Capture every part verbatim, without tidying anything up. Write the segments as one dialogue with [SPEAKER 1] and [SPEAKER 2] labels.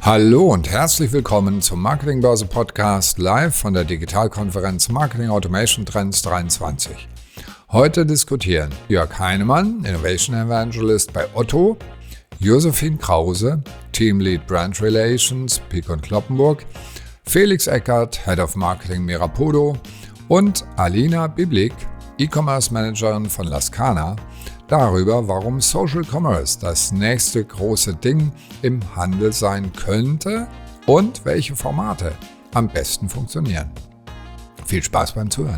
[SPEAKER 1] Hallo und herzlich willkommen zum Marketingbörse Podcast live von der Digitalkonferenz Marketing Automation Trends dreiundzwanzig. Heute diskutieren Jörg Heinemann, Innovation Evangelist bei Otto, Josephine Krause, Teamlead Brand Relations, Picon Kloppenburg, Felix Eckert, Head of Marketing Mirapodo und Alina Biblik, E-Commerce Managerin von Lascana, darüber, warum Social Commerce das nächste große Ding im Handel sein könnte und welche Formate am besten funktionieren. Viel Spaß beim Zuhören.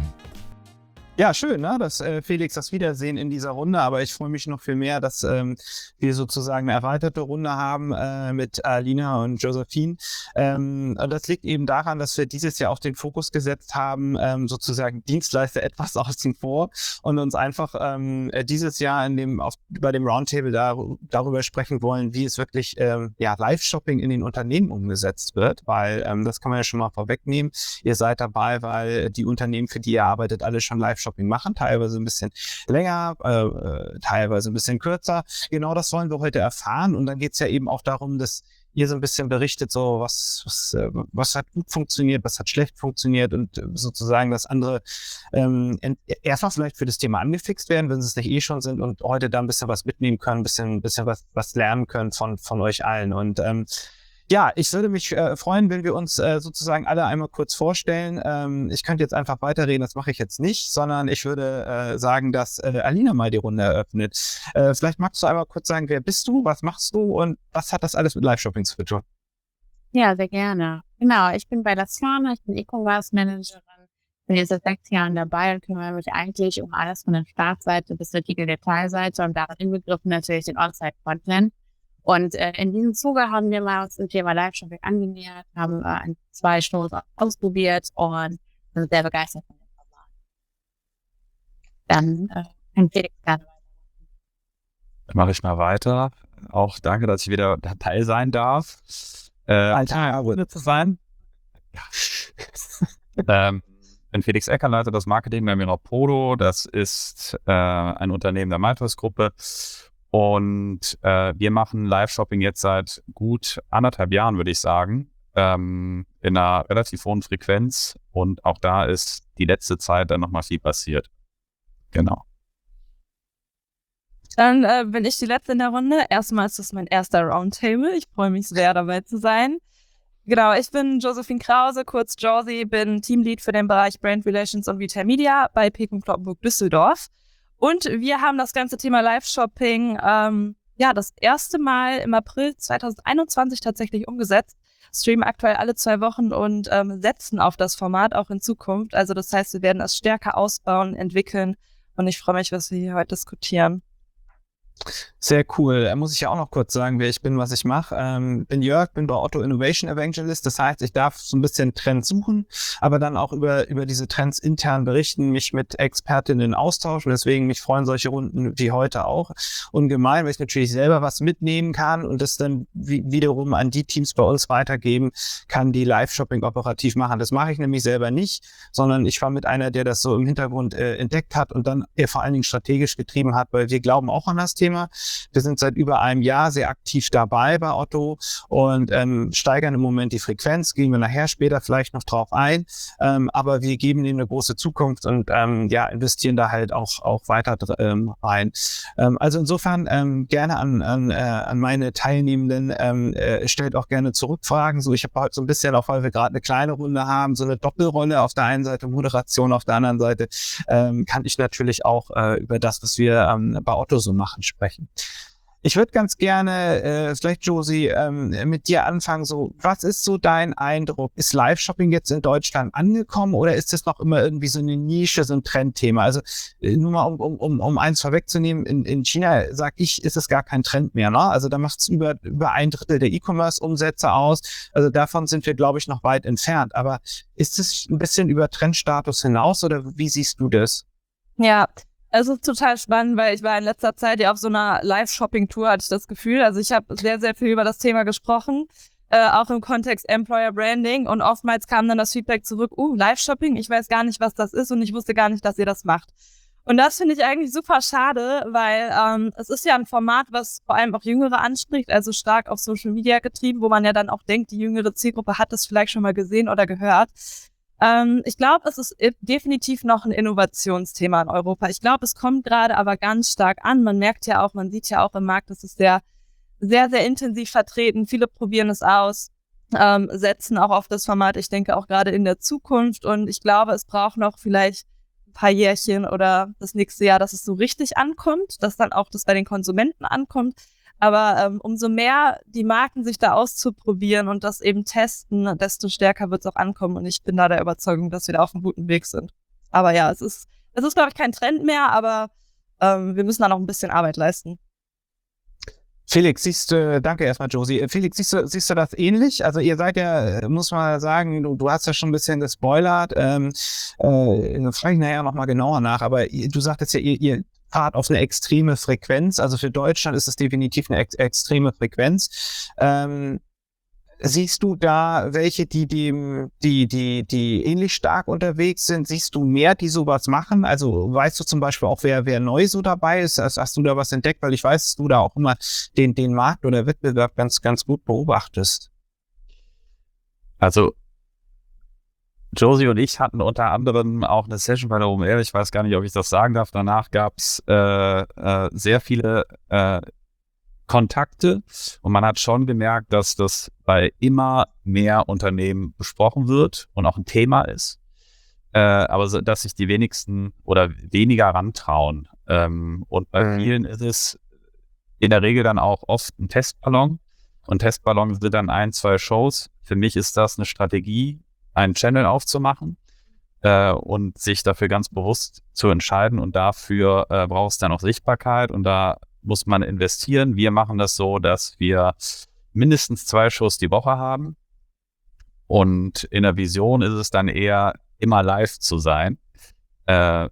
[SPEAKER 2] Ja, schön, ne? dass äh, Felix das Wiedersehen in dieser Runde, aber ich freue mich noch viel mehr, dass ähm, wir sozusagen eine erweiterte Runde haben äh, mit Alina und Josephine. Ähm, und das liegt eben daran, dass wir dieses Jahr auch den Fokus gesetzt haben, ähm, sozusagen Dienstleister etwas außen vor und uns einfach ähm, dieses Jahr in dem auf, bei dem Roundtable da, darüber sprechen wollen, wie es wirklich ähm, ja, Live-Shopping in den Unternehmen umgesetzt wird, weil ähm, das kann man ja schon mal vorwegnehmen. Ihr seid dabei, weil die Unternehmen, für die ihr arbeitet, alle schon Live Shopping machen, teilweise ein bisschen länger, äh, teilweise ein bisschen kürzer. Genau das wollen wir heute erfahren und dann geht es ja eben auch darum, dass ihr so ein bisschen berichtet, so was, was, äh, was hat gut funktioniert, was hat schlecht funktioniert und äh, sozusagen, dass andere ähm, erstmal vielleicht für das Thema angefixt werden, wenn sie es nicht eh schon sind und heute da ein bisschen was mitnehmen können, ein bisschen, bisschen was, was lernen können von, von euch allen und ähm, ja, ich würde mich äh, freuen, wenn wir uns äh, sozusagen alle einmal kurz vorstellen. Ähm, ich könnte jetzt einfach weiterreden, das mache ich jetzt nicht, sondern ich würde äh, sagen, dass äh, Alina mal die Runde eröffnet. Äh, vielleicht magst du einmal kurz sagen, wer bist du, was machst du und was hat das alles mit Live-Shopping zu tun?
[SPEAKER 3] Ja, sehr gerne. Genau, ich bin bei Lascana, ich bin E-Commerce Managerin, bin jetzt seit sechs Jahren dabei und kümmere mich eigentlich um alles von der Startseite bis zur Detailseite und darin inbegriffen natürlich den On-Site-Content. Und äh, in diesem Zuge haben wir mal uns dem Thema Live-Shopping angenähert, haben äh, zwei Shows ausprobiert und sind sehr begeistert von dem Format. Dann äh, kann Felix gerne weitermachen.
[SPEAKER 4] Dann mache ich mal weiter. Auch danke, dass ich wieder dabei sein darf. Äh,
[SPEAKER 2] Alter, Runde zu sein.
[SPEAKER 4] Ja. ähm, ich bin Felix Eckert, leite das Marketing bei Mirapodo. Das ist äh, ein Unternehmen der Malthus-Gruppe. Und äh, wir machen Live-Shopping jetzt seit gut anderthalb Jahren, würde ich sagen, ähm, in einer relativ hohen Frequenz. Und auch da ist die letzte Zeit dann nochmal viel passiert. Genau.
[SPEAKER 5] Dann äh, bin ich die Letzte in der Runde. Erstmal ist das mein erster Roundtable. Ich freue mich sehr, dabei zu sein. Genau, ich bin Josephine Krause, kurz Josie, bin Teamlead für den Bereich Brand Relations und Retail Media bei Picon Kloppenburg Düsseldorf. Und wir haben das ganze Thema Live-Shopping ähm, ja das erste Mal im April zweitausendeinundzwanzig tatsächlich umgesetzt. Streamen aktuell alle zwei Wochen und ähm, setzen auf das Format auch in Zukunft. Also das heißt, wir werden es stärker ausbauen, entwickeln und ich freue mich, was wir hier heute diskutieren.
[SPEAKER 2] Sehr cool. Da muss ich ja auch noch kurz sagen, wer ich bin, was ich mache. Ähm, bin Jörg, bin bei Otto Innovation Evangelist. Das heißt, ich darf so ein bisschen Trends suchen, aber dann auch über über diese Trends intern berichten, mich mit Expertinnen austauschen. Deswegen mich freuen solche Runden wie heute auch ungemein, weil ich natürlich selber was mitnehmen kann und das dann wie, wiederum an die Teams bei uns weitergeben kann, die Live-Shopping operativ machen. Das mache ich nämlich selber nicht, sondern ich war mit einer, der das so im Hintergrund äh, entdeckt hat und dann äh, vor allen Dingen strategisch getrieben hat, weil wir glauben auch an das Thema. Wir sind seit über einem Jahr sehr aktiv dabei bei Otto und ähm, steigern im Moment die Frequenz, gehen wir nachher später vielleicht noch drauf ein, ähm, aber wir geben ihnen eine große Zukunft und ähm, ja investieren da halt auch auch weiter ähm, rein. Ähm, also insofern ähm, gerne an an, äh, an meine Teilnehmenden, ähm, äh, stellt auch gerne Zurückfragen. So, ich habe heute so ein bisschen, auch weil wir gerade eine kleine Runde haben, so eine Doppelrolle, auf der einen Seite Moderation, auf der anderen Seite ähm, kann ich natürlich auch äh, über das, was wir ähm, bei Otto so machen, sprechen. Ich würde ganz gerne, äh, vielleicht Josie, ähm, mit dir anfangen. So, was ist so dein Eindruck? Ist Live-Shopping jetzt in Deutschland angekommen oder ist das noch immer irgendwie so eine Nische, so ein Trendthema? Also äh, nur mal, um, um, um, um eins vorwegzunehmen, in, in China, sag ich, ist es gar kein Trend mehr. Ne? Also da macht es über, über ein Drittel der E-Commerce-Umsätze aus. Also davon sind wir, glaube ich, noch weit entfernt. Aber ist es ein bisschen über Trendstatus hinaus oder wie siehst du das?
[SPEAKER 5] Ja, es ist total spannend, weil ich war in letzter Zeit ja auf so einer Live-Shopping-Tour, hatte ich das Gefühl. Also ich habe sehr, sehr viel über das Thema gesprochen, äh, auch im Kontext Employer Branding. Und oftmals kam dann das Feedback zurück, uh, Live-Shopping, ich weiß gar nicht, was das ist und ich wusste gar nicht, dass ihr das macht. Und das finde ich eigentlich super schade, weil ähm, es ist ja ein Format, was vor allem auch Jüngere anspricht, also stark auf Social Media getrieben, wo man ja dann auch denkt, die jüngere Zielgruppe hat das vielleicht schon mal gesehen oder gehört. Ähm, ich glaube, es ist definitiv noch ein Innovationsthema in Europa. Ich glaube, es kommt gerade aber ganz stark an. Man merkt ja auch, man sieht ja auch im Markt, das ist sehr, sehr, sehr intensiv vertreten. Viele probieren es aus, ähm, setzen auch auf das Format, ich denke auch gerade in der Zukunft. Und ich glaube, es braucht noch vielleicht ein paar Jährchen oder das nächste Jahr, dass es so richtig ankommt, dass dann auch das bei den Konsumenten ankommt. Aber ähm, umso mehr die Marken sich da auszuprobieren und das eben testen, desto stärker wird es auch ankommen. Und ich bin da der Überzeugung, dass wir da auf einem guten Weg sind. Aber ja, es ist, es ist, glaube ich, kein Trend mehr, aber ähm, wir müssen da noch ein bisschen Arbeit leisten.
[SPEAKER 2] Felix, siehst du, danke erstmal, Josie. Felix, siehst du, siehst du das ähnlich? Also ihr seid ja, muss man sagen, du, du hast ja schon ein bisschen gespoilert. Ähm, äh, frage ich nachher nochmal genauer nach, aber ihr, du sagtest ja, ihr, ihr fahrt auf eine extreme Frequenz. Also für Deutschland ist es definitiv eine ex extreme Frequenz. Ähm, siehst du da welche, die, die, die, die, die ähnlich stark unterwegs sind? Siehst du mehr, die sowas machen? Also weißt du zum Beispiel auch, wer, wer neu so dabei ist? Hast, hast du da was entdeckt? Weil ich weiß, dass du da auch immer den, den Markt oder Wettbewerb ganz, ganz gut beobachtest.
[SPEAKER 4] Also Josie und ich hatten unter anderem auch eine Session bei der O M R, ich weiß gar nicht, ob ich das sagen darf. Danach gab es äh, äh, sehr viele äh, Kontakte und man hat schon gemerkt, dass das bei immer mehr Unternehmen besprochen wird und auch ein Thema ist, äh, aber so, dass sich die wenigsten oder weniger rantrauen. Ähm, und bei mhm. vielen ist es in der Regel dann auch oft ein Testballon und Testballon sind dann ein, zwei Shows. Für mich ist das eine Strategie, einen Channel aufzumachen äh, und sich dafür ganz bewusst zu entscheiden und dafür äh, braucht es dann auch Sichtbarkeit und da muss man investieren. Wir machen das so, dass wir mindestens zwei Shows die Woche haben und in der Vision ist es dann eher immer live zu sein, äh,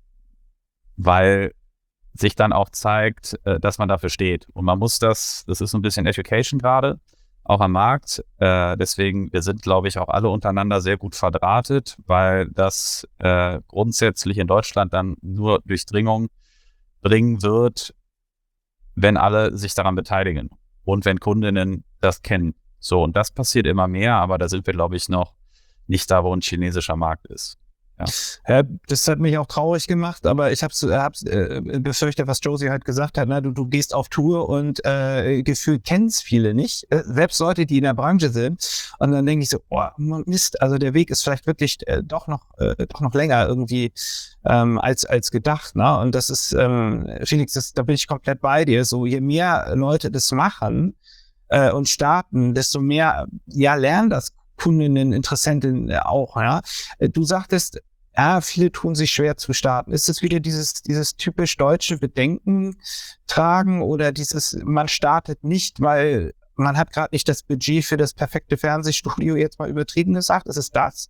[SPEAKER 4] weil sich dann auch zeigt, äh, dass man dafür steht und man muss das, das ist so ein bisschen Education gerade, auch am Markt. Äh, deswegen, wir sind, glaube ich, auch alle untereinander sehr gut verdrahtet, weil das äh, grundsätzlich in Deutschland dann nur Durchdringung bringen wird, wenn alle sich daran beteiligen und wenn Kundinnen das kennen. So, und das passiert immer mehr, aber da sind wir, glaube ich, noch nicht da, wo ein chinesischer Markt ist. Ja.
[SPEAKER 2] Ja, das hat mich auch traurig gemacht, aber ich habe hab's, äh, befürchtet, was Josie halt gesagt hat, ne? du, du gehst auf Tour und äh, gefühlt kennen es viele nicht, äh, selbst Leute, die in der Branche sind und dann denke ich so, oh Mist, also der Weg ist vielleicht wirklich äh, doch noch äh, doch noch länger irgendwie ähm, als als gedacht, ne? Und das ist, ähm, Felix, das, da bin ich komplett bei dir, so je mehr Leute das machen äh, und starten, desto mehr ja lernen das Kundinnen, Interessentinnen auch, ja. Du sagtest, ja, viele tun sich schwer zu starten. Ist es wieder dieses, dieses typisch deutsche Bedenken tragen oder dieses, man startet nicht, weil man hat gerade nicht das Budget für das perfekte Fernsehstudio, jetzt mal übertrieben gesagt? Ist es das?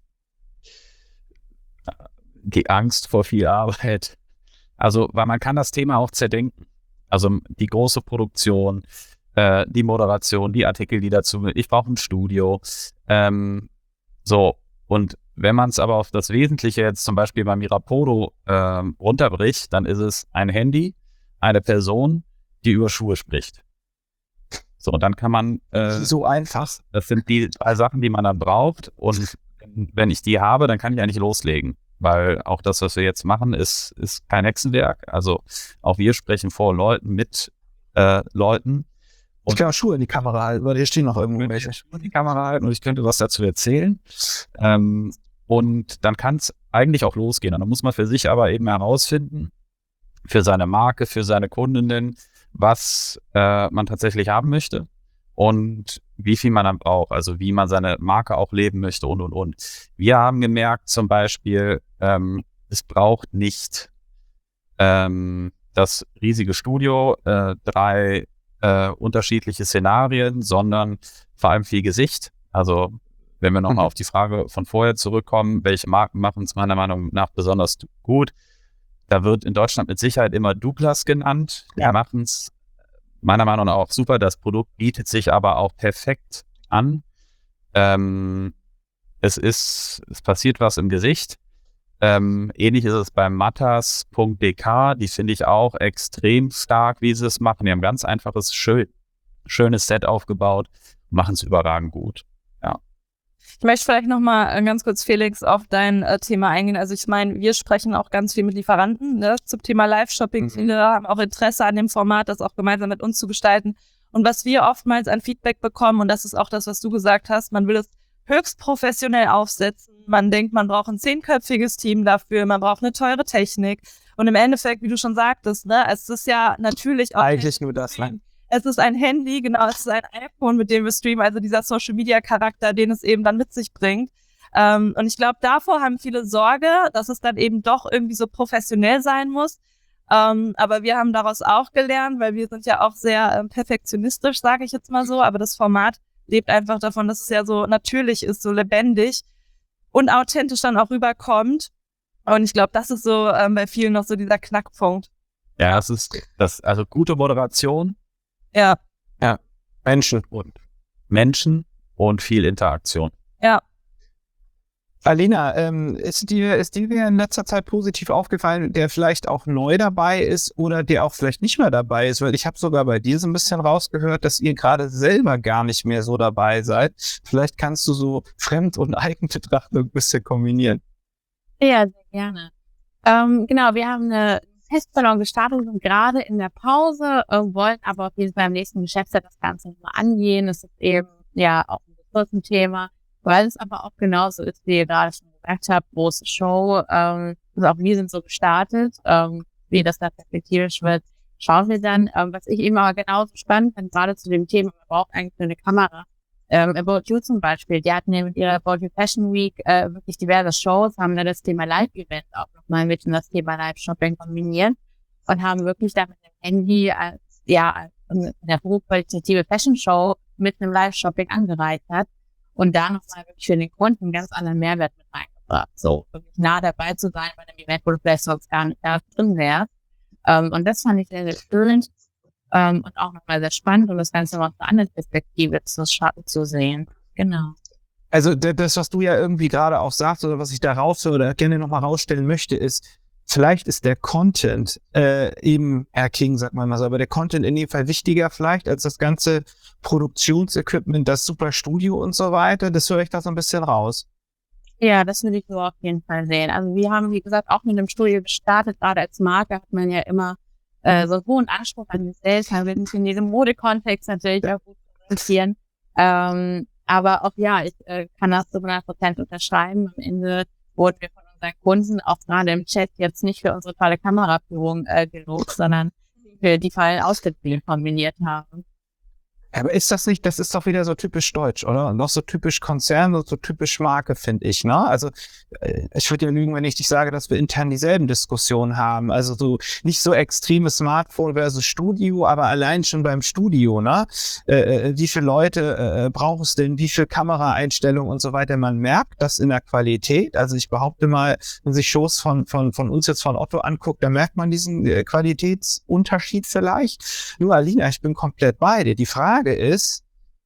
[SPEAKER 4] Die Angst vor viel Arbeit. Also, weil man kann das Thema auch zerdenken. Also die große Produktion, äh, die Moderation, die Artikel, die dazu, ich brauche ein Studio. Ähm, so, und wenn man es aber auf das Wesentliche jetzt zum Beispiel bei Mirapodo ähm, runterbricht, dann ist es ein Handy, eine Person, die über Schuhe spricht. So, und dann kann man... Äh,
[SPEAKER 2] so einfach.
[SPEAKER 4] Das sind die drei Sachen, die man dann braucht. Und wenn ich die habe, dann kann ich eigentlich loslegen. Weil auch das, was wir jetzt machen, ist, ist kein Hexenwerk. Also auch wir sprechen vor Leuten, mit äh, Leuten.
[SPEAKER 2] Und ich kann auch Schuhe in die Kamera halten, weil hier stehen noch irgendwo welche.
[SPEAKER 4] Schuhe in die Kamera halten und ich könnte was dazu erzählen. Ähm, und dann kann es eigentlich auch losgehen. Und dann muss man für sich aber eben herausfinden, für seine Marke, für seine Kundinnen, was äh, man tatsächlich haben möchte und wie viel man dann braucht, also wie man seine Marke auch leben möchte und, und, und. Wir haben gemerkt zum Beispiel, ähm, es braucht nicht ähm, das riesige Studio, äh, drei äh, unterschiedliche Szenarien, sondern vor allem viel Gesicht. Also wenn wir nochmal mhm. auf die Frage von vorher zurückkommen, welche Marken machen es meiner Meinung nach besonders gut? Da wird in Deutschland mit Sicherheit immer Douglas genannt. Die ja. machen es meiner Meinung nach auch super. Das Produkt bietet sich aber auch perfekt an. Ähm, es ist, es passiert was im Gesicht. Ähm, ähnlich ist es beim matters punkt d k. Die finde ich auch extrem stark, wie sie es machen. Die haben ein ganz einfaches, schön, schönes Set aufgebaut, machen es überragend gut. Ja.
[SPEAKER 5] Ich möchte vielleicht nochmal ganz kurz, Felix, auf dein äh, Thema eingehen. Also ich meine, wir sprechen auch ganz viel mit Lieferanten, ne, zum Thema Live-Shopping. Mhm. Viele haben auch Interesse an dem Format, das auch gemeinsam mit uns zu gestalten. Und was wir oftmals an Feedback bekommen, und das ist auch das, was du gesagt hast, man will es höchst professionell aufsetzen. Man denkt, man braucht ein zehnköpfiges Team dafür, man braucht eine teure Technik. Und im Endeffekt, wie du schon sagtest, ne, es ist ja natürlich auch
[SPEAKER 2] eigentlich nur das, ne?
[SPEAKER 5] Es ist ein Handy, genau, es ist ein iPhone, mit dem wir streamen, also dieser Social-Media-Charakter, den es eben dann mit sich bringt. Ähm, und ich glaube, davor haben viele Sorge, dass es dann eben doch irgendwie so professionell sein muss. Ähm, aber wir haben daraus auch gelernt, weil wir sind ja auch sehr ähm, perfektionistisch, sage ich jetzt mal so. Aber das Format lebt einfach davon, dass es ja so natürlich ist, so lebendig und authentisch dann auch rüberkommt. Und ich glaube, das ist so ähm, bei vielen noch so dieser Knackpunkt.
[SPEAKER 4] Ja, es ist das, also gute Moderation.
[SPEAKER 5] Ja.
[SPEAKER 2] Ja. Menschen und
[SPEAKER 4] Menschen und viel Interaktion.
[SPEAKER 5] Ja.
[SPEAKER 2] Alina, ähm, ist dir, ist dir in letzter Zeit positiv aufgefallen, der vielleicht auch neu dabei ist oder der auch vielleicht nicht mehr dabei ist? Weil ich habe sogar bei dir so ein bisschen rausgehört, dass ihr gerade selber gar nicht mehr so dabei seid. Vielleicht kannst du so Fremd- und Eigenbetrachtung ein bisschen kombinieren.
[SPEAKER 3] Ja, sehr gerne. Ähm, genau, wir haben eine Testballon gestartet und sind gerade in der Pause, äh, wollen aber auf jeden Fall im nächsten Geschäftsjahr das Ganze nochmal angehen. Es ist eben ja auch ein Ressourcenthema, weil es aber auch genauso ist, wie ihr gerade schon gesagt habt, große Show. Ähm, also auch wir sind so gestartet. Ähm, wie das da perspektivisch wird, schauen wir dann. Ähm, was ich eben aber genauso spannend finde, gerade zu dem Thema, man braucht eigentlich nur eine Kamera. Ähm, About You zum Beispiel, die hatten ja mit ihrer About You Fashion Week äh, wirklich diverse Shows, haben da das Thema Live-Event auch nochmal mit in das Thema Live-Shopping kombiniert und haben wirklich da mit dem Handy als, ja, als eine hochqualitative Fashion-Show mit einem Live-Shopping angereichert und da nochmal wirklich für den Kunden einen ganz anderen Mehrwert mit reingebracht. So, wirklich nah dabei zu sein bei einem Event, wo du vielleicht sonst gar nicht da drin wärst. Ähm, und das fand ich sehr, sehr schön. Ähm, und auch nochmal sehr spannend, um das Ganze mal aus einer anderen Perspektive zu, zu sehen. Genau.
[SPEAKER 2] Also das, was du ja irgendwie gerade auch sagst oder was ich da raushöre oder gerne nochmal rausstellen möchte, ist, vielleicht ist der Content äh, eben, Herr King, sagt man mal so, aber der Content in dem Fall wichtiger vielleicht als das ganze Produktionsequipment, das super Studio und so weiter. Das höre ich da so ein bisschen raus.
[SPEAKER 3] Ja, das würde ich so auf jeden Fall sehen. Also wir haben, wie gesagt, auch mit einem Studio gestartet. Gerade als Marke hat man ja immer äh, so einen hohen Anspruch an sich selbst. Man will uns in diesem Modekontext natürlich auch gut präsentieren. Ähm, aber auch ja, ich äh, kann das zu hundert Prozent unterschreiben. Am Ende wurden wir von unseren Kunden auch gerade im Chat jetzt nicht für unsere tolle Kameraführung äh, gelobt, sondern für die vollen Ausschnittbilder kombiniert haben.
[SPEAKER 2] Aber ist das nicht, das ist doch wieder so typisch deutsch, oder? Und noch so typisch Konzern und so typisch Marke, finde ich, ne? Also, äh, ich würde ja lügen, wenn ich dich sage, dass wir intern dieselben Diskussionen haben. Also so nicht so extremes Smartphone versus Studio, aber allein schon beim Studio, ne? Äh, wie viele Leute äh, braucht es denn, wie viel Kameraeinstellungen und so weiter? Man merkt das in der Qualität. Also ich behaupte mal, wenn sich Shows von, von, von uns jetzt von Otto anguckt, dann merkt man diesen äh, Qualitätsunterschied vielleicht. Nur Alina, ich bin komplett bei dir. Die Frage ist,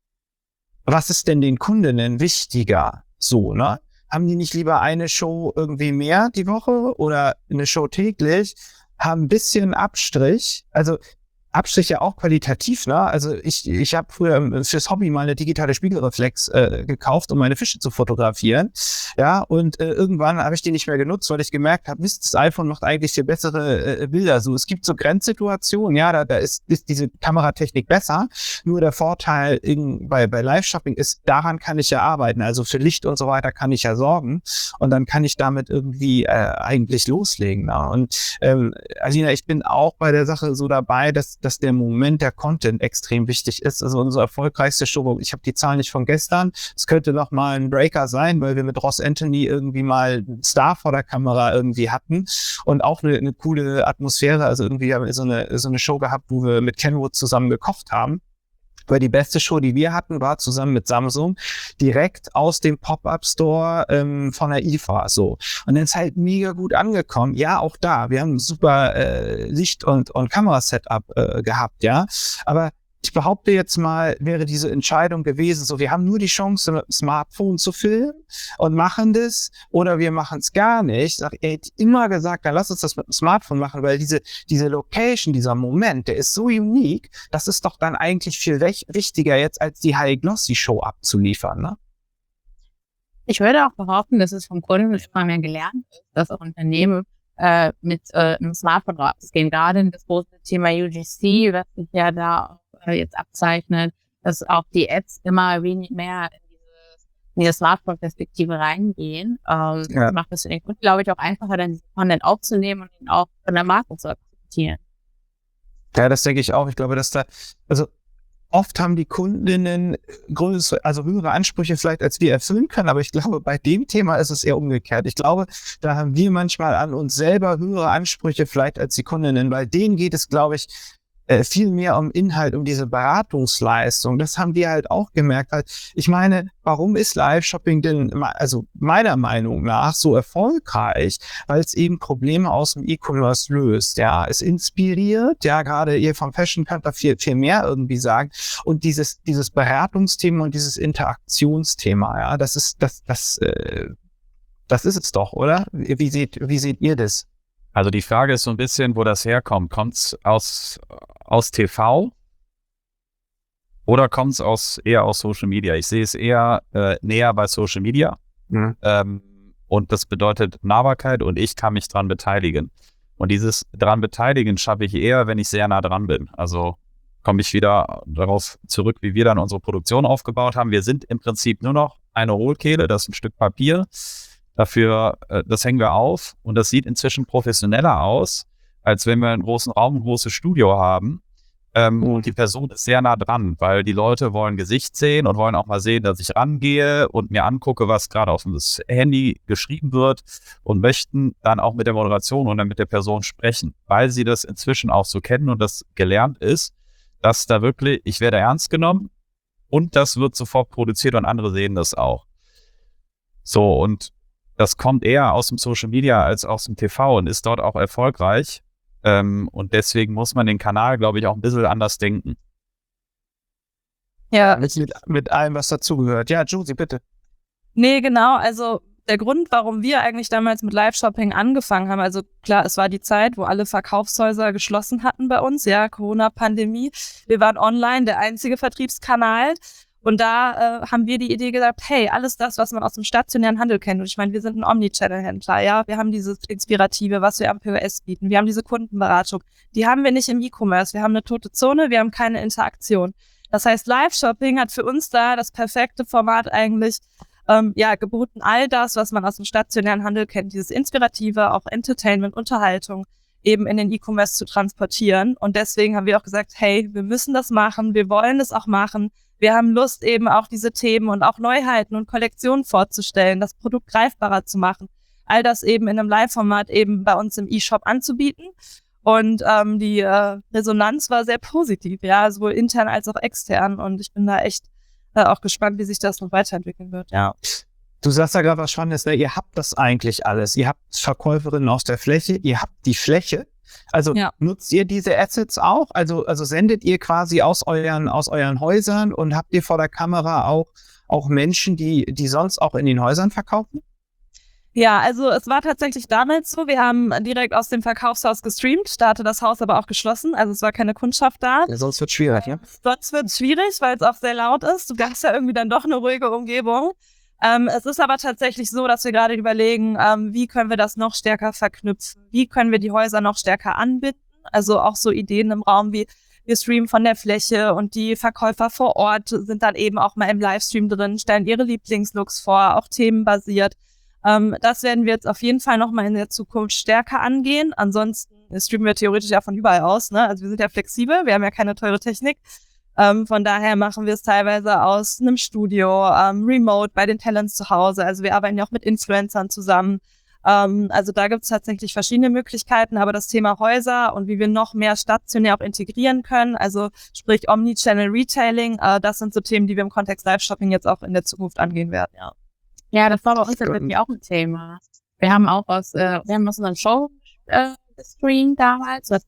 [SPEAKER 2] was ist denn den Kundinnen wichtiger? So, ne? Haben die nicht lieber eine Show irgendwie mehr die Woche oder eine Show täglich? Haben ein bisschen Abstrich, also Abstrich ja auch qualitativ, ne? Also ich ich habe früher fürs Hobby mal eine digitale Spiegelreflex äh, gekauft, um meine Fische zu fotografieren. Ja, und äh, irgendwann habe ich die nicht mehr genutzt, weil ich gemerkt habe, Mist, das iPhone macht eigentlich viel bessere äh, Bilder. So, es gibt so Grenzsituationen, ja, da, da ist, ist diese Kameratechnik besser. Nur der Vorteil in, bei, bei Live-Shopping ist, daran kann ich ja arbeiten. Also für Licht und so weiter kann ich ja sorgen. Und dann kann ich damit irgendwie äh, eigentlich loslegen. Ne? Und ähm, Alina, ich bin auch bei der Sache so dabei, dass dass der Moment der Content extrem wichtig ist. Also unsere erfolgreichste Show, ich habe die Zahlen nicht von gestern, es könnte noch mal ein Breaker sein, weil wir mit Ross Anthony irgendwie mal einen Star vor der Kamera irgendwie hatten und auch eine, eine coole Atmosphäre. Also irgendwie haben wir so eine, so eine Show gehabt, wo wir mit Kenwood zusammen gekocht haben. Weil die beste Show, die wir hatten, war zusammen mit Samsung direkt aus dem Pop-Up-Store ähm, von der I F A. So. Und dann ist halt mega gut angekommen. Ja, auch da. Wir haben ein super äh, Licht- und, und Kamerasetup äh, gehabt, ja. Aber ich behaupte jetzt mal, wäre diese Entscheidung gewesen, so wir haben nur die Chance, mit dem Smartphone zu filmen und machen das oder wir machen es gar nicht. Er hätte immer gesagt, dann lass uns das mit dem Smartphone machen, weil diese, diese Location, dieser Moment, der ist so unique, das ist doch dann eigentlich viel wichtiger jetzt, als die High-Glossy-Show abzuliefern, ne?
[SPEAKER 3] Ich würde auch behaupten, dass es vom Kunden immer mehr gelernt ist, dass auch Unternehmen äh, mit äh, einem Smartphone rausgehen. Gerade in das große Thema U G C, was sich ja da äh, jetzt abzeichnet, dass auch die Ads immer wenig mehr in diese, in diese Smartphone-Perspektive reingehen. Ähm, ja. Das macht es für den Kunden, glaube ich, auch einfacher, dann diesen Content aufzunehmen und ihn auch von der Marke zu akzeptieren.
[SPEAKER 2] Ja, das denke ich auch. Ich glaube, dass da, also oft haben die Kundinnen größere, also höhere Ansprüche vielleicht, als wir erfüllen können. Aber ich glaube, bei dem Thema ist es eher umgekehrt. Ich glaube, da haben wir manchmal an uns selber höhere Ansprüche vielleicht als die Kundinnen. Bei denen geht es, glaube ich, äh, viel mehr um Inhalt, um diese Beratungsleistung. Das haben wir halt auch gemerkt. Halt. Ich meine, warum ist Live-Shopping denn, also meiner Meinung nach, so erfolgreich? Weil es eben Probleme aus dem E-Commerce löst. Ja, es inspiriert. Ja, gerade ihr vom Fashion könnt da viel, viel mehr irgendwie sagen. Und dieses, dieses Beratungsthema und dieses Interaktionsthema, ja, das ist, das, das, äh, das ist es doch, oder? Wie seht, wie seht ihr das?
[SPEAKER 4] Also die Frage ist so ein bisschen, wo das herkommt. Kommt es aus, aus T V oder kommt es aus, eher aus Social Media? Ich sehe es eher äh, näher bei Social Media. Mhm. Ähm, und das bedeutet Nahbarkeit und ich kann mich dran beteiligen. Und dieses dran beteiligen schaffe ich eher, wenn ich sehr nah dran bin. Also komme ich wieder darauf zurück, wie wir dann unsere Produktion aufgebaut haben. Wir sind im Prinzip nur noch eine Hohlkehle, das ist ein Stück Papier. Dafür, äh, das hängen wir auf und das sieht inzwischen professioneller aus, als wenn wir einen großen Raum, ein großes Studio haben. Ähm, mhm. Und die Person ist sehr nah dran, weil die Leute wollen Gesicht sehen und wollen auch mal sehen, dass ich rangehe und mir angucke, was gerade auf das Handy geschrieben wird und möchten dann auch mit der Moderation und dann mit der Person sprechen, weil sie das inzwischen auch so kennen und das gelernt ist, dass da wirklich, ich werde ernst genommen und das wird sofort produziert und andere sehen das auch. So, und das kommt eher aus dem Social Media als aus dem T V und ist dort auch erfolgreich. Ähm, und deswegen muss man den Kanal, glaube ich, auch ein bisschen anders denken.
[SPEAKER 2] Ja, mit, mit allem, was dazugehört. Ja, Josie, bitte.
[SPEAKER 5] Nee, genau. Also der Grund, warum wir eigentlich damals mit Live-Shopping angefangen haben, also klar, es war die Zeit, wo alle Verkaufshäuser geschlossen hatten bei uns, ja, Corona-Pandemie. Wir waren online, der einzige Vertriebskanal. Und da äh, haben wir die Idee gesagt, hey, alles das, was man aus dem stationären Handel kennt, und ich meine, wir sind ein Omnichannel-Händler, ja, wir haben dieses Inspirative, was wir am P O S bieten, wir haben diese Kundenberatung, die haben wir nicht im E-Commerce, wir haben eine tote Zone, wir haben keine Interaktion. Das heißt, Live-Shopping hat für uns da das perfekte Format eigentlich, ähm, ja, geboten, all das, was man aus dem stationären Handel kennt, dieses Inspirative, auch Entertainment, Unterhaltung, eben in den E-Commerce zu transportieren. Und deswegen haben wir auch gesagt, hey, wir müssen das machen, wir wollen das auch machen. Wir haben Lust, eben auch diese Themen und auch Neuheiten und Kollektionen vorzustellen, das Produkt greifbarer zu machen. All das eben in einem Live-Format eben bei uns im E-Shop anzubieten. Und ähm, die äh, Resonanz war sehr positiv, ja, sowohl intern als auch extern. Und ich bin da echt äh, auch gespannt, wie sich das noch weiterentwickeln wird. Ja.
[SPEAKER 2] Du sagst ja gerade was Spannendes, ne? Ihr habt das eigentlich alles. Ihr habt Verkäuferinnen aus der Fläche, ihr habt die Fläche. Also ja. Nutzt ihr diese Assets auch? Also, also sendet ihr quasi aus euren, aus euren Häusern und habt ihr vor der Kamera auch, auch Menschen, die, die sonst auch in den Häusern verkaufen?
[SPEAKER 5] Ja, also es war tatsächlich damals so, wir haben direkt aus dem Verkaufshaus gestreamt, da hatte das Haus aber auch geschlossen, also es war keine Kundschaft da.
[SPEAKER 2] Ja, sonst wird es schwierig, ja?
[SPEAKER 5] Sonst wird es schwierig, weil es auch sehr laut ist. Du hast ja irgendwie dann doch eine ruhige Umgebung. Ähm, es ist aber tatsächlich so, dass wir gerade überlegen, ähm, wie können wir das noch stärker verknüpfen? Wie können wir die Häuser noch stärker anbinden? Also auch so Ideen im Raum wie, wir streamen von der Fläche und die Verkäufer vor Ort sind dann eben auch mal im Livestream drin, stellen ihre Lieblingslooks vor, auch themenbasiert. Ähm, das werden wir jetzt auf jeden Fall nochmal in der Zukunft stärker angehen. Ansonsten streamen wir theoretisch ja von überall aus, ne? Also wir sind ja flexibel, wir haben ja keine teure Technik. Ähm, von daher machen wir es teilweise aus einem Studio, ähm, remote bei den Talents zu Hause. Also wir arbeiten ja auch mit Influencern zusammen. Ähm, also da gibt es tatsächlich verschiedene Möglichkeiten, aber das Thema Häuser und wie wir noch mehr stationär auch integrieren können, also sprich Omnichannel Retailing, äh, das sind so Themen, die wir im Kontext Live-Shopping jetzt auch in der Zukunft angehen werden, ja.
[SPEAKER 3] Ja, das war bei uns tatsächlich auch ein Thema. Wir haben auch aus, äh, wir haben aus unseren Show äh, gestreamt damals, was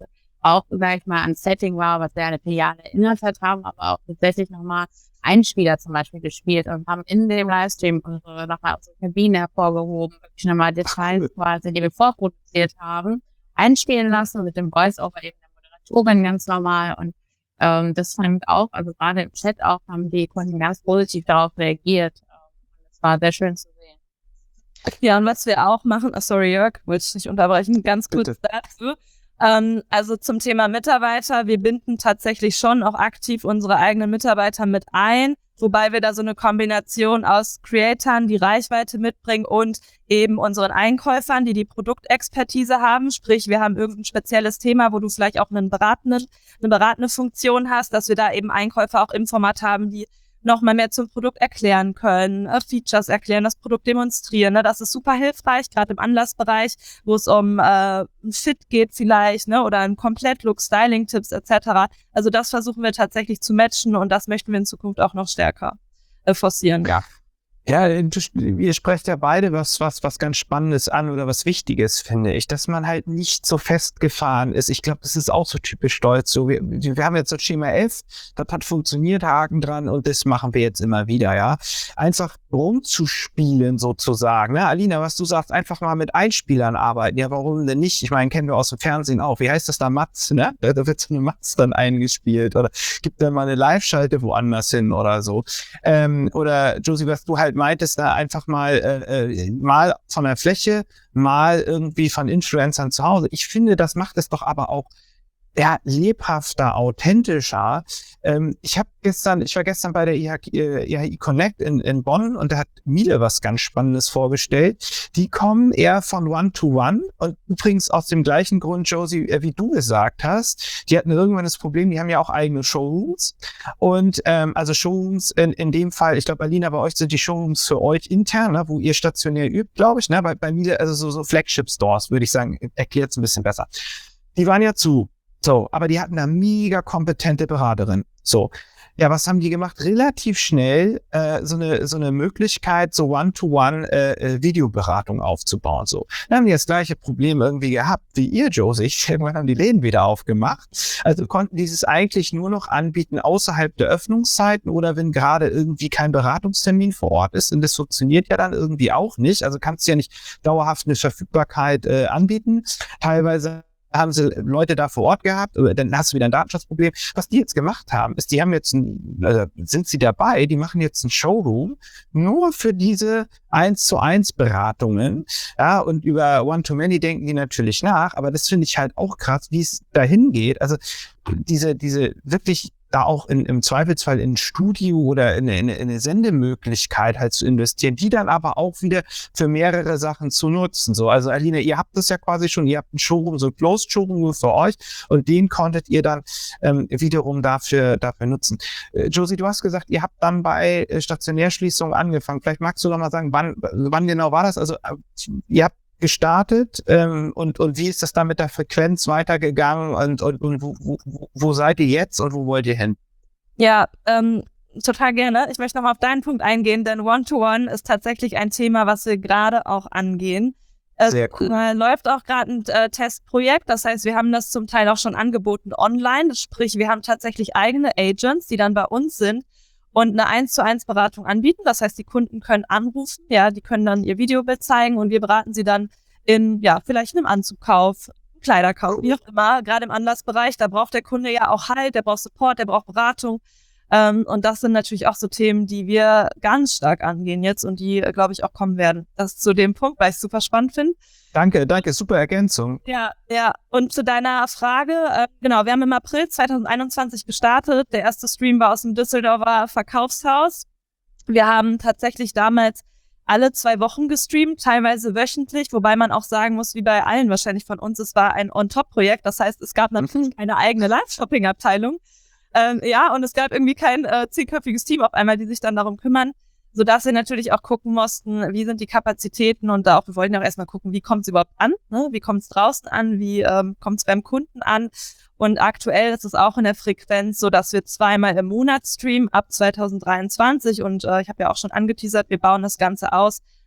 [SPEAKER 3] auch, sag ich mal, ein Setting war, was wir eine Filiale erinnert haben, aber auch tatsächlich nochmal Einspieler zum Beispiel gespielt und haben in dem Livestream unsere, nochmal unsere Kabine hervorgehoben, wirklich nochmal Details quasi, die wir vorproduziert haben, einspielen lassen mit dem Voice-Over eben der Moderatorin ganz normal. Und ähm, das fand ich auch, also gerade im Chat auch, haben die Kunden ganz positiv darauf reagiert. Das war sehr schön zu sehen.
[SPEAKER 5] Ja, und was wir auch machen, oh, sorry Jörg, wollte ich nicht unterbrechen, ganz kurz
[SPEAKER 2] Bitte.
[SPEAKER 5] dazu. Ähm, also zum Thema Mitarbeiter, wir binden tatsächlich schon auch aktiv unsere eigenen Mitarbeiter mit ein, wobei wir da so eine Kombination aus Creatoren, die Reichweite mitbringen und eben unseren Einkäufern, die die Produktexpertise haben, sprich wir haben irgendein spezielles Thema, wo du vielleicht auch einen beratenden, eine beratende Funktion hast, dass wir da eben Einkäufer auch im Format haben, die noch mal mehr zum Produkt erklären können, äh, Features erklären, das Produkt demonstrieren. Ne? Das ist super hilfreich, gerade im Anlassbereich, wo es um äh, Fit geht vielleicht, ne, oder ein Komplettlook, Styling-Tipps et cetera. Also das versuchen wir tatsächlich zu matchen und das möchten wir in Zukunft auch noch stärker äh, forcieren.
[SPEAKER 2] Ja. Ja, ihr sprecht ja beide was, was, was ganz Spannendes an oder was Wichtiges, finde ich, dass man halt nicht so festgefahren ist. Ich glaube, das ist auch so typisch Stolz. So, wir, wir haben jetzt so Schema F, das hat funktioniert, Haken dran und das machen wir jetzt immer wieder, ja. Einfach rumzuspielen sozusagen. Ne? Alina, was du sagst, einfach mal mit Einspielern arbeiten. Ja, warum denn nicht? Ich meine, kennen wir aus dem Fernsehen auch. Wie heißt das da? Matz, ne? Da wird so eine Matz dann eingespielt oder gibt dann mal eine Live-Schalte woanders hin oder so. Ähm, oder Josie, was du halt meintest, da einfach mal äh, mal von der Fläche, mal irgendwie von Influencern zu Hause. Ich finde, das macht es doch aber auch ja, lebhafter, authentischer. Ähm, ich habe gestern, ich war gestern bei der I H I Connect in, in Bonn und da hat Miele was ganz Spannendes vorgestellt. Die kommen eher von One-to-One und übrigens aus dem gleichen Grund, Josie, äh, wie du gesagt hast. Die hatten irgendwann das Problem, die haben ja auch eigene Showrooms und ähm, also Showrooms in, in dem Fall, ich glaube, Alina, bei euch sind die Showrooms für euch intern, ne, wo ihr stationär übt, glaube ich, ne, bei, bei Miele, also so, so Flagship-Stores, würde ich sagen, erklärt es ein bisschen besser. Die waren ja zu. So, aber die hatten da mega kompetente Beraterin. So, ja, was haben die gemacht? Relativ schnell äh, so eine so eine Möglichkeit, so One-to-One äh, Videoberatung aufzubauen. So, dann haben die das gleiche Problem irgendwie gehabt wie ihr, Josie. Irgendwann haben die Läden wieder aufgemacht. Also konnten dieses eigentlich nur noch anbieten außerhalb der Öffnungszeiten oder wenn gerade irgendwie kein Beratungstermin vor Ort ist. Und das funktioniert ja dann irgendwie auch nicht. Also kannst du ja nicht dauerhaft eine Verfügbarkeit äh, anbieten. Teilweise haben sie Leute da vor Ort gehabt, dann hast du wieder ein Datenschutzproblem. Was die jetzt gemacht haben, ist, die haben jetzt, ein, also sind sie dabei, die machen jetzt ein Showroom nur für diese eins zu eins Beratungen, ja, und über One-to-Many denken die natürlich nach, aber das finde ich halt auch krass, wie es dahin geht. Also diese, diese wirklich da auch in, im Zweifelsfall in ein Studio oder in eine, in eine Sendemöglichkeit halt zu investieren, die dann aber auch wieder für mehrere Sachen zu nutzen. So, also Alina, ihr habt das ja quasi schon, ihr habt ein Showroom, so ein Closed Showroom nur für euch und den konntet ihr dann ähm, wiederum dafür, dafür nutzen. Äh, Josie, du hast gesagt, ihr habt dann bei äh, Stationärschließungen angefangen. Vielleicht magst du noch mal sagen, wann, wann genau war das? Also äh, ihr habt gestartet ähm, und und wie ist das dann mit der Frequenz weitergegangen und und, und wo, wo, wo seid ihr jetzt und wo wollt ihr hin?
[SPEAKER 5] Ja, ähm, total gerne. Ich möchte noch mal auf deinen Punkt eingehen, denn One-to-One ist tatsächlich ein Thema, was wir gerade auch angehen. Es
[SPEAKER 2] Sehr cool.
[SPEAKER 5] äh, läuft auch gerade ein äh, Testprojekt, das heißt, wir haben das zum Teil auch schon angeboten online, sprich, wir haben tatsächlich eigene Agents, die dann bei uns sind und eine eins zu eins Beratung anbieten. Das heißt, die Kunden können anrufen, ja, die können dann ihr Videobild zeigen und wir beraten sie dann in, ja, vielleicht einem Anzugkauf, Kleiderkauf, wie auch immer, gerade im Anlassbereich. Da braucht der Kunde ja auch Halt, der braucht Support, der braucht Beratung. Ähm, und das sind natürlich auch so Themen, die wir ganz stark angehen jetzt und die, äh, glaube ich, auch kommen werden. Das ist zu dem Punkt, weil ich es super spannend finde.
[SPEAKER 2] Danke, danke, super Ergänzung.
[SPEAKER 5] Ja, ja. Und zu deiner Frage, äh, genau, wir haben im April zwanzig einundzwanzig gestartet. Der erste Stream war aus dem Düsseldorfer Verkaufshaus. Wir haben tatsächlich damals alle zwei Wochen gestreamt, teilweise wöchentlich, wobei man auch sagen muss, wie bei allen wahrscheinlich von uns, es war ein On-Top-Projekt. Das heißt, es gab natürlich keine eigene Live-Shopping-Abteilung. Ähm, ja, und es gab irgendwie kein äh, zehnköpfiges Team auf einmal, die sich dann darum kümmern, sodass wir natürlich auch gucken mussten, wie sind die Kapazitäten und da auch, wir wollten auch erstmal gucken, wie kommt es überhaupt an, ne? Wie kommt es draußen an, wie ähm, kommt es beim Kunden an und aktuell ist es auch in der Frequenz so, dass wir zweimal im Monat streamen ab zwanzig dreiundzwanzig und äh, ich habe ja auch schon angeteasert, wir bauen das Ganze aus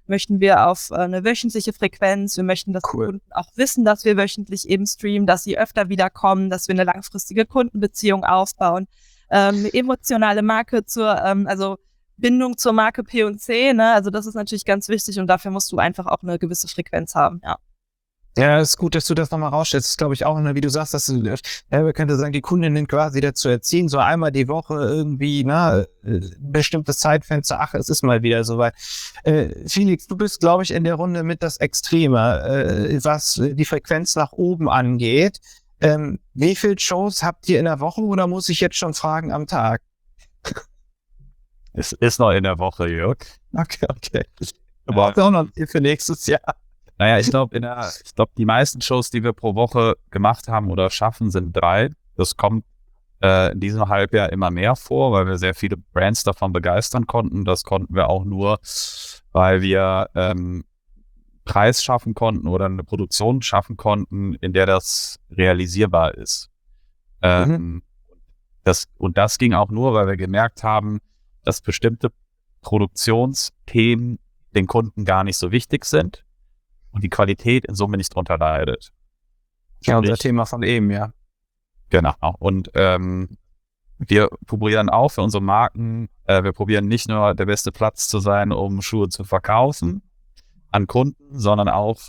[SPEAKER 5] möchten wir auf äh, eine wöchentliche Frequenz. Wir möchten, dass
[SPEAKER 2] Cool.
[SPEAKER 5] die Kunden auch wissen, dass wir wöchentlich eben streamen, dass sie öfter wiederkommen, dass wir eine langfristige Kundenbeziehung aufbauen. Ähm, eine emotionale Marke zur, ähm, also Bindung zur Marke P und C, ne? Also das ist natürlich ganz wichtig und dafür musst du einfach auch eine gewisse Frequenz haben, ja.
[SPEAKER 2] Ja, ist gut, dass du das nochmal rausstellst. Das ist, glaube ich, auch, ne, wie du sagst, dass du, ja, man könnte sagen, die Kundinnen quasi dazu erziehen, so einmal die Woche irgendwie, na, äh, bestimmtes Zeitfenster, ach, es ist mal wieder soweit. Äh, Felix, du bist, glaube ich, in der Runde mit das Extreme, äh, was die Frequenz nach oben angeht. Ähm, wie viele Shows habt ihr in der Woche oder muss ich jetzt schon fragen am Tag?
[SPEAKER 4] Es ist noch in der Woche, Jörg.
[SPEAKER 2] Okay, okay.
[SPEAKER 4] Aber
[SPEAKER 2] Aber auch noch für nächstes Jahr.
[SPEAKER 4] naja, ich glaube, in der, ich glaube, die meisten Shows, die wir pro Woche gemacht haben oder schaffen, sind drei. Das kommt äh, in diesem Halbjahr immer mehr vor, weil wir sehr viele Brands davon begeistern konnten. Das konnten wir auch nur, weil wir ähm, Preis schaffen konnten oder eine Produktion schaffen konnten, in der das realisierbar ist. Ähm,
[SPEAKER 2] Mhm.
[SPEAKER 4] das, und das ging auch nur, weil wir gemerkt haben, dass bestimmte Produktionsthemen den Kunden gar nicht so wichtig sind und die Qualität in Summe nicht drunter leidet.
[SPEAKER 2] Ja, unser
[SPEAKER 4] Sprich,
[SPEAKER 2] Thema von eben, ja.
[SPEAKER 4] Genau. Und ähm, wir probieren auch für unsere Marken, äh, wir probieren nicht nur der beste Platz zu sein, um Schuhe zu verkaufen an Kunden, sondern auch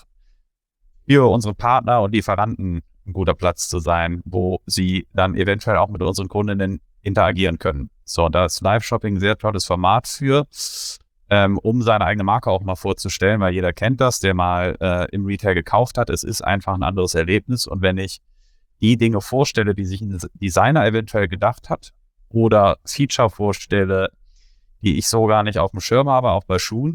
[SPEAKER 4] für unsere Partner und Lieferanten ein guter Platz zu sein, wo sie dann eventuell auch mit unseren Kundinnen interagieren können. So, da ist Live-Shopping ein sehr tolles Format für, ähm, um seine eigene Marke auch mal vorzustellen, weil jeder kennt das, der mal äh, im Retail gekauft hat. Es ist einfach ein anderes Erlebnis. Und wenn ich die Dinge vorstelle, die sich ein Designer eventuell gedacht hat oder Feature vorstelle, die ich so gar nicht auf dem Schirm habe, auch bei Schuhen,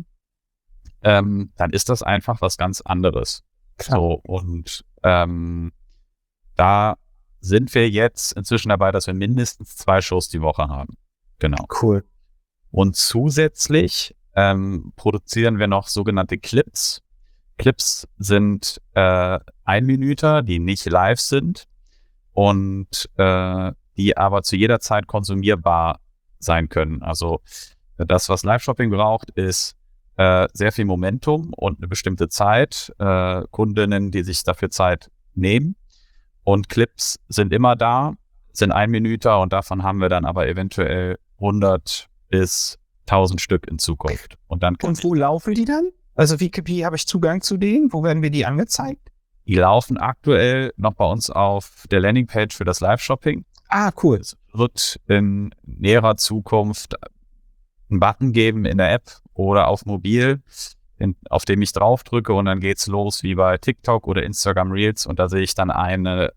[SPEAKER 4] ähm, dann ist das einfach was ganz anderes.
[SPEAKER 2] Klar.
[SPEAKER 4] So, und ähm, da sind wir jetzt inzwischen dabei, dass wir mindestens zwei Shows die Woche haben. Genau.
[SPEAKER 2] Cool.
[SPEAKER 4] Und zusätzlich ähm, produzieren wir noch sogenannte Clips. Clips sind äh, Einminüter, die nicht live sind und äh, die aber zu jeder Zeit konsumierbar sein können. Also das, was Live-Shopping braucht, ist äh, sehr viel Momentum und eine bestimmte Zeit. Äh, Kundinnen, die sich dafür Zeit nehmen. Und Clips sind immer da, sind Einminüter und davon haben wir dann aber eventuell hundert bis tausend Stück in Zukunft. Und dann kann
[SPEAKER 2] Und wo laufen die dann? Also wie, wie habe ich Zugang zu denen? Wo werden mir die angezeigt?
[SPEAKER 4] die laufen aktuell noch bei uns auf der Landingpage für das Live-Shopping.
[SPEAKER 2] Ah, cool.
[SPEAKER 4] Es wird in näherer Zukunft einen Button geben in der App oder auf mobil, in, auf dem ich draufdrücke und dann geht's los wie bei TikTok oder Instagram Reels und da sehe ich dann eine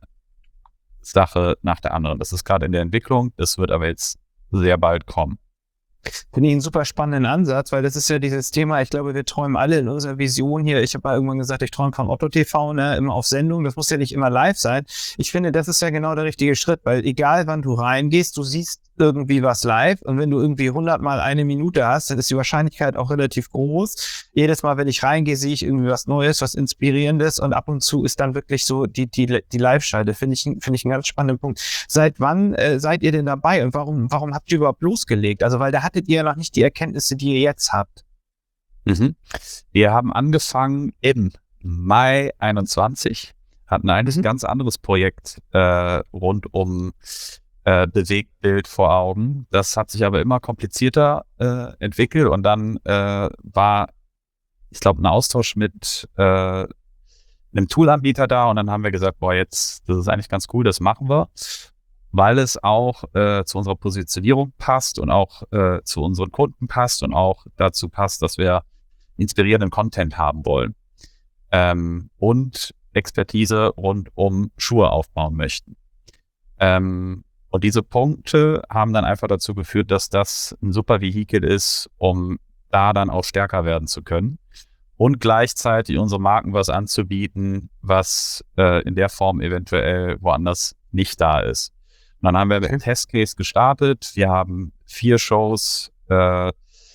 [SPEAKER 4] Sache nach der anderen. Das ist gerade in der Entwicklung, das wird aber jetzt sehr bald kommen.
[SPEAKER 2] Finde ich einen super spannenden Ansatz, weil das ist ja dieses Thema, ich glaube, wir träumen alle in unserer Vision hier. Ich habe mal irgendwann gesagt, ich träume vom Otto T V, ne, immer auf Sendung. Das muss ja nicht immer live sein. Ich finde, das ist ja genau der richtige Schritt, weil egal wann du reingehst, du siehst irgendwie was live und wenn du irgendwie hundert Mal eine Minute hast, dann ist die Wahrscheinlichkeit auch relativ groß. Jedes Mal, wenn ich reingehe, sehe ich irgendwie was Neues, was Inspirierendes und ab und zu ist dann wirklich so die, die, die Live-Schalte. Finde ich, finde ich einen ganz spannenden Punkt. Seit wann äh, seid ihr denn dabei und warum, warum habt ihr überhaupt losgelegt? Also, weil da hattet ihr ja noch nicht die Erkenntnisse, die ihr jetzt habt.
[SPEAKER 4] Mhm. Wir haben angefangen im Mai einundzwanzig, hatten eigentlich
[SPEAKER 2] Mhm.
[SPEAKER 4] ein ganz anderes Projekt äh, rund um äh, Bewegtbild vor Augen. Das hat sich aber immer komplizierter äh, entwickelt und dann äh, war, ich glaube, ein Austausch mit äh, einem Toolanbieter da und dann haben wir gesagt, boah, jetzt, das ist eigentlich ganz cool, das machen wir, weil es auch äh, zu unserer Positionierung passt und auch äh, zu unseren Kunden passt und auch dazu passt, dass wir inspirierenden Content haben wollen ähm, und Expertise rund um Schuhe aufbauen möchten. Ähm, und diese Punkte haben dann einfach dazu geführt, dass das ein super Vehikel ist, um da dann auch stärker werden zu können und gleichzeitig unsere Marken was anzubieten, was äh, in der Form eventuell woanders nicht da ist. Und dann haben wir mit dem Testcase gestartet. Wir haben vier Shows äh,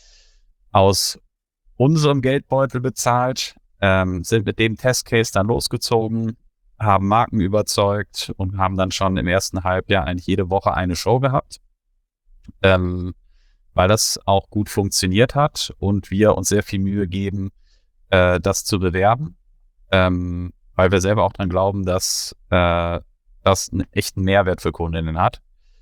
[SPEAKER 4] aus unserem Geldbeutel bezahlt, ähm, sind mit dem Testcase dann losgezogen, haben Marken überzeugt und haben dann schon im ersten Halbjahr eigentlich jede Woche eine Show gehabt, ähm, weil das auch gut funktioniert hat und wir uns sehr viel Mühe geben, äh, das zu bewerben, ähm, weil wir selber auch dran glauben, dass äh, das einen echten Mehrwert für Kundinnen hat.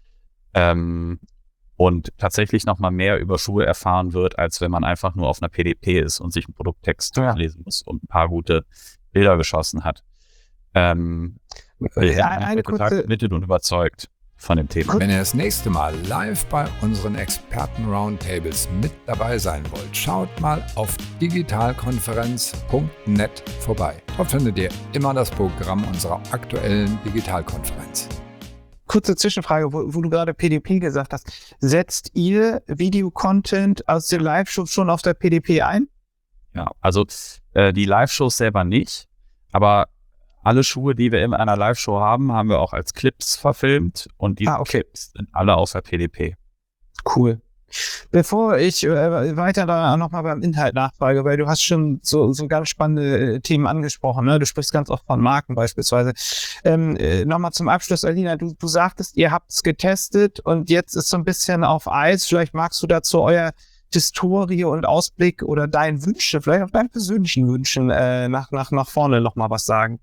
[SPEAKER 4] Ähm, und tatsächlich nochmal mehr über Schuhe erfahren wird, als wenn man einfach nur auf einer P D P ist und sich einen Produkttext
[SPEAKER 2] Ja.
[SPEAKER 4] lesen muss und ein paar gute Bilder geschossen hat. Ähm, wir
[SPEAKER 2] Ja,
[SPEAKER 4] sind
[SPEAKER 2] eine
[SPEAKER 4] total
[SPEAKER 2] kurze-
[SPEAKER 4] committed und überzeugt von dem Thema.
[SPEAKER 1] Wenn ihr das nächste Mal live bei unseren Experten-Roundtables mit dabei sein wollt, schaut mal auf digitalkonferenz punkt net vorbei. Dort findet ihr immer das Programm unserer aktuellen Digitalkonferenz.
[SPEAKER 2] Kurze Zwischenfrage, wo, wo du gerade P D P gesagt hast. Setzt ihr Video-Content aus den Live-Shows schon auf der P D P ein?
[SPEAKER 4] Ja, also äh, die Live-Shows selber nicht, aber alle Schuhe, die wir in einer Live-Show haben, haben wir auch als Clips verfilmt und die
[SPEAKER 2] Ah, okay.
[SPEAKER 4] Clips sind alle außer P D P.
[SPEAKER 2] Cool. Bevor ich äh, weiter da nochmal beim Inhalt nachfrage, weil du hast schon so, so ganz spannende äh, Themen angesprochen, ne? Du sprichst ganz oft von Marken beispielsweise. Ähm, äh, nochmal zum Abschluss, Alina, du, du sagtest, ihr habt es getestet und jetzt ist so ein bisschen auf Eis. Vielleicht magst du dazu euer Historie und Ausblick oder deinen Wünsche, vielleicht auch deinen persönlichen Wünschen äh, nach, nach, nach vorne nochmal was sagen.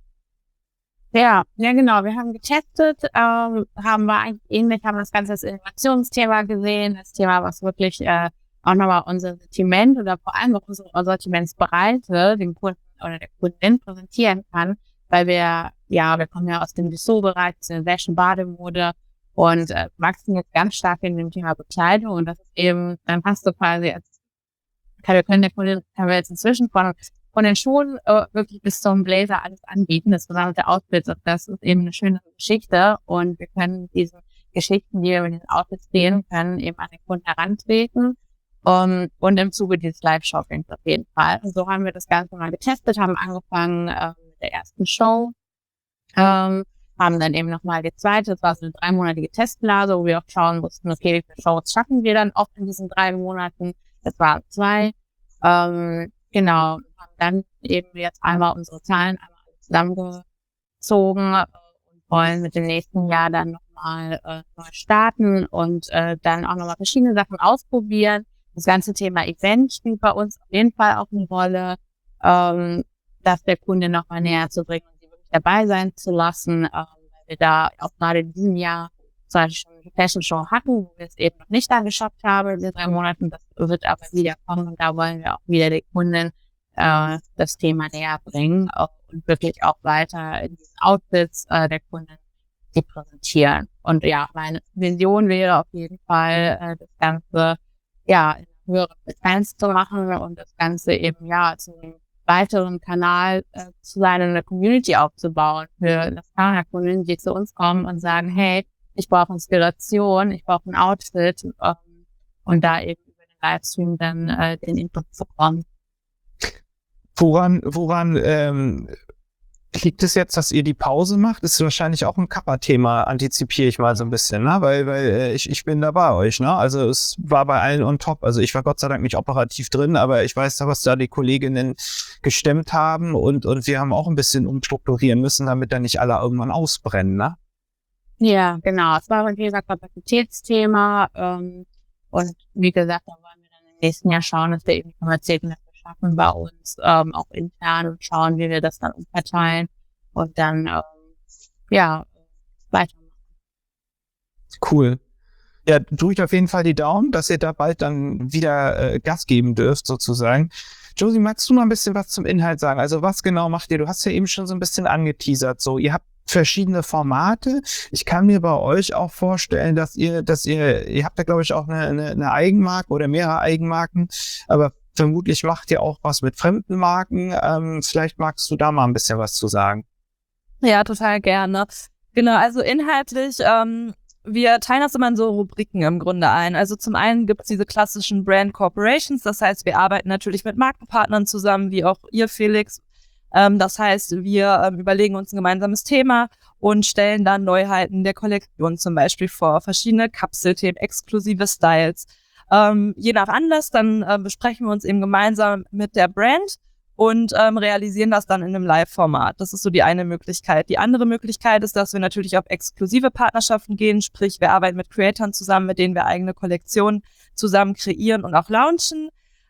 [SPEAKER 3] Ja, ja genau. Wir haben getestet, ähm, haben wir eigentlich ähnlich, haben das Ganze als Innovationsthema gesehen, das Thema, was wirklich äh, auch nochmal unser Sortiment oder vor allem auch unsere Sortimentsbreite den Kunden oder der Kundin präsentieren kann, weil wir, ja, wir kommen ja aus dem Dessous-Bereich, aus der Fashion, Bademode und äh, wachsen jetzt ganz stark in dem Thema Bekleidung und das ist eben, dann hast du quasi als, wir können der Kundin, können wir jetzt inzwischen von von den Schuhen äh, wirklich bis zum Blazer alles anbieten, das gesamte Outfit. Und das ist eben eine schöne Geschichte und wir können diese Geschichten, die wir mit diesen Outfits sehen können, eben an den Kunden herantreten um, und im Zuge dieses Live-Shoppings auf jeden Fall. Und so haben wir das Ganze mal getestet, haben angefangen äh, mit der ersten Show, ähm, haben dann eben nochmal die zweite, das war so eine dreimonatige Testblase, wo wir auch schauen mussten, okay, wie viele Shows schaffen wir dann oft in diesen drei Monaten. Das waren zwei. Ähm, genau, haben dann eben jetzt einmal unsere Zahlen einmal zusammengezogen äh, und wollen mit dem nächsten Jahr dann nochmal äh, neu starten und äh, dann auch nochmal verschiedene Sachen ausprobieren. Das ganze Thema Event spielt bei uns auf jeden Fall auch eine Rolle, ähm, das der Kunde nochmal näher zu bringen und sie wirklich dabei sein zu lassen, ähm, weil wir da auch gerade in diesem Jahr zum Beispiel schon eine Fashion Show hatten, wo wir es eben noch nicht da geschafft haben in den drei Monaten. Das wird aber wieder kommen und da wollen wir auch wieder den Kunden äh, das Thema näher bringen auch, und wirklich auch weiter in diesen Outfits äh, der Kunden die präsentieren. Und ja, meine Vision wäre auf jeden Fall, äh, das Ganze ja in höhere Frequenz zu machen und das Ganze eben ja zu einem weiteren Kanal äh, zu sein und eine Community aufzubauen für Laskana-Kunden, die zu uns kommen und sagen, hey, ich brauche Inspiration, ich brauche ein Outfit ähm, und da eben über den Livestream dann äh, den Input zu bekommen.
[SPEAKER 2] Woran, woran ähm, liegt es jetzt, dass ihr die Pause macht? Das ist wahrscheinlich auch ein Kappa-Thema, antizipiere ich mal so ein bisschen, ne? Weil, weil äh, ich, ich bin da bei euch, ne? Also es war bei allen on top. Also ich war Gott sei Dank nicht operativ drin, aber ich weiß da, was da die Kolleginnen gestemmt haben und, und wir haben auch ein bisschen umstrukturieren müssen, damit da nicht alle irgendwann ausbrennen, ne?
[SPEAKER 3] Ja, genau. Es war ein gewisser Kapazitätsthema. Ähm, und wie gesagt, da wollen wir dann im nächsten Jahr schauen, dass wir eben Kapazitäten dafür schaffen bei uns, ähm, auch intern und schauen, wie wir das dann umverteilen und dann, ähm, ja, weitermachen.
[SPEAKER 2] Cool. Ja, drücke ich auf jeden Fall die Daumen, dass ihr da bald dann wieder äh, Gas geben dürft, sozusagen. Josie, magst du noch ein bisschen was zum Inhalt sagen? Also was genau macht ihr? Du hast ja eben schon so ein bisschen angeteasert. So, ihr habt verschiedene Formate. Ich kann mir bei euch auch vorstellen, dass ihr, dass ihr, ihr habt da glaube ich auch eine, eine, eine Eigenmarke oder mehrere Eigenmarken, aber vermutlich macht ihr auch was mit fremden Marken. Ähm, vielleicht magst du da mal ein bisschen was zu sagen.
[SPEAKER 5] Ja, total gerne. Genau, also inhaltlich, ähm, wir teilen das immer in so Rubriken im Grunde ein. Also zum einen gibt es diese klassischen Brand Corporations, das heißt, wir arbeiten natürlich mit Markenpartnern zusammen, wie auch ihr, Felix. Ähm, das heißt, wir ähm, überlegen uns ein gemeinsames Thema und stellen dann Neuheiten der Kollektion zum Beispiel vor, verschiedene Kapselthemen, exklusive Styles. Ähm, je nach Anlass, dann äh, besprechen wir uns eben gemeinsam mit der Brand und ähm, realisieren das dann in einem Live-Format. Das ist so die eine Möglichkeit. Die andere Möglichkeit ist, dass wir natürlich auf exklusive Partnerschaften gehen, sprich wir arbeiten mit Creatoren zusammen, mit denen wir eigene Kollektionen zusammen kreieren und auch launchen.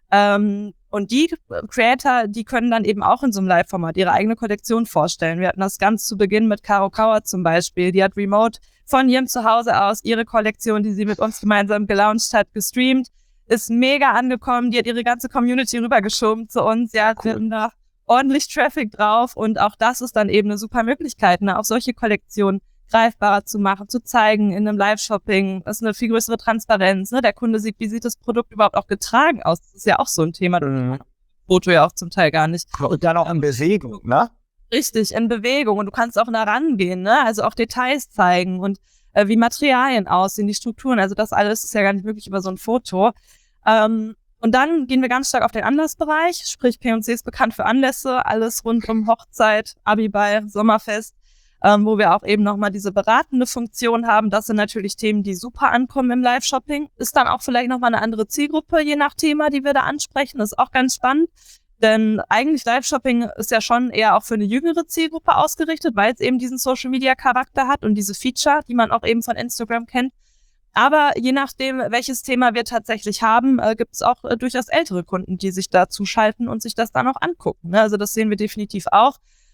[SPEAKER 5] Ähm, und die Creator, die können dann eben auch in so einem Live-Format ihre eigene Kollektion vorstellen. Wir hatten das ganz zu Beginn mit Caro Kauer zum Beispiel. Die hat remote von ihrem Zuhause aus ihre Kollektion, die sie mit uns gemeinsam gelauncht hat, gestreamt. Ist mega angekommen. Die hat ihre ganze Community rübergeschoben zu uns. Ja, cool. Wir hatten da ordentlich Traffic drauf. Und auch das ist dann eben eine super Möglichkeit, ne, auch solche Kollektionen greifbarer zu machen, zu zeigen in einem Live-Shopping. Das ist eine viel größere Transparenz. Ne? Der Kunde sieht, wie sieht das Produkt überhaupt auch getragen aus. Das ist ja auch so ein Thema. Mhm. Foto ja auch zum Teil gar nicht.
[SPEAKER 2] Und dann auch in Bewegung, ne?
[SPEAKER 5] Richtig, in Bewegung. Und du kannst auch nah rangehen, ne? Also auch Details zeigen und äh, wie Materialien aussehen, die Strukturen. Also das alles ist ja gar nicht möglich über so ein Foto. Ähm, und dann gehen wir ganz stark auf den Anlassbereich. Sprich, P und C ist bekannt für Anlässe. Alles rund um Hochzeit, Abiball, Sommerfest. Ähm, wo wir auch eben nochmal diese beratende Funktion haben. Das sind natürlich Themen, die super ankommen im Live-Shopping. Ist dann auch vielleicht nochmal eine andere Zielgruppe, je nach Thema, die wir da ansprechen. Das ist auch ganz spannend, denn eigentlich Live-Shopping ist ja schon eher auch für eine jüngere Zielgruppe ausgerichtet, weil es eben diesen Social-Media-Charakter hat und diese Feature, die man auch eben von Instagram kennt. Aber je nachdem, welches Thema wir tatsächlich haben, äh, gibt es auch äh, durchaus ältere Kunden, die sich da zuschalten und sich das dann auch angucken. Ne? Also das sehen wir definitiv auch.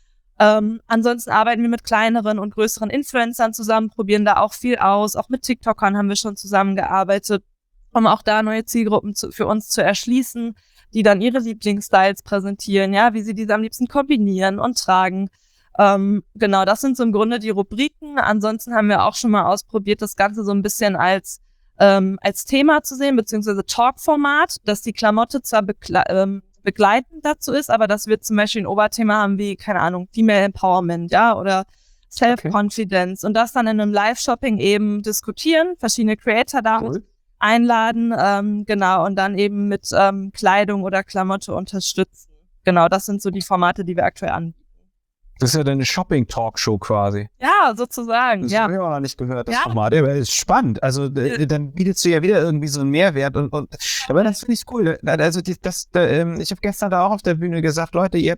[SPEAKER 5] Ähm, ansonsten arbeiten wir mit kleineren und größeren Influencern zusammen, probieren da auch viel aus. Auch mit TikTokern haben wir schon zusammengearbeitet, um auch da neue Zielgruppen zu, für uns zu erschließen, die dann ihre Lieblingsstyles präsentieren, ja, wie sie diese am liebsten kombinieren und tragen. Ähm, genau, das sind so im Grunde die Rubriken. Ansonsten haben wir auch schon mal ausprobiert, das Ganze so ein bisschen als ähm, als Thema zu sehen, beziehungsweise Talk-Format, dass die Klamotte zwar bekle- ähm, begleitend dazu ist, aber dass wir zum Beispiel ein Oberthema haben wie, keine Ahnung, Female Empowerment, ja, oder Self-Confidence okay. Und das dann in einem Live-Shopping eben diskutieren, verschiedene Creator da cool. einladen, ähm, genau, und dann eben mit ähm, Kleidung oder Klamotte unterstützen. Genau, das sind so die Formate, die wir aktuell anbieten.
[SPEAKER 2] Das ist ja deine Shopping-Talkshow quasi.
[SPEAKER 5] Ja, sozusagen,
[SPEAKER 2] das
[SPEAKER 5] ja.
[SPEAKER 2] Das habe ich auch noch nicht gehört, das
[SPEAKER 5] ja.
[SPEAKER 2] Format. Aber das ist spannend. Also äh, dann bietest du ja wieder irgendwie so einen Mehrwert. Und, und aber das finde ich cool. Also die, das, da, ähm, ich habe gestern da auch auf der Bühne gesagt, Leute, ihr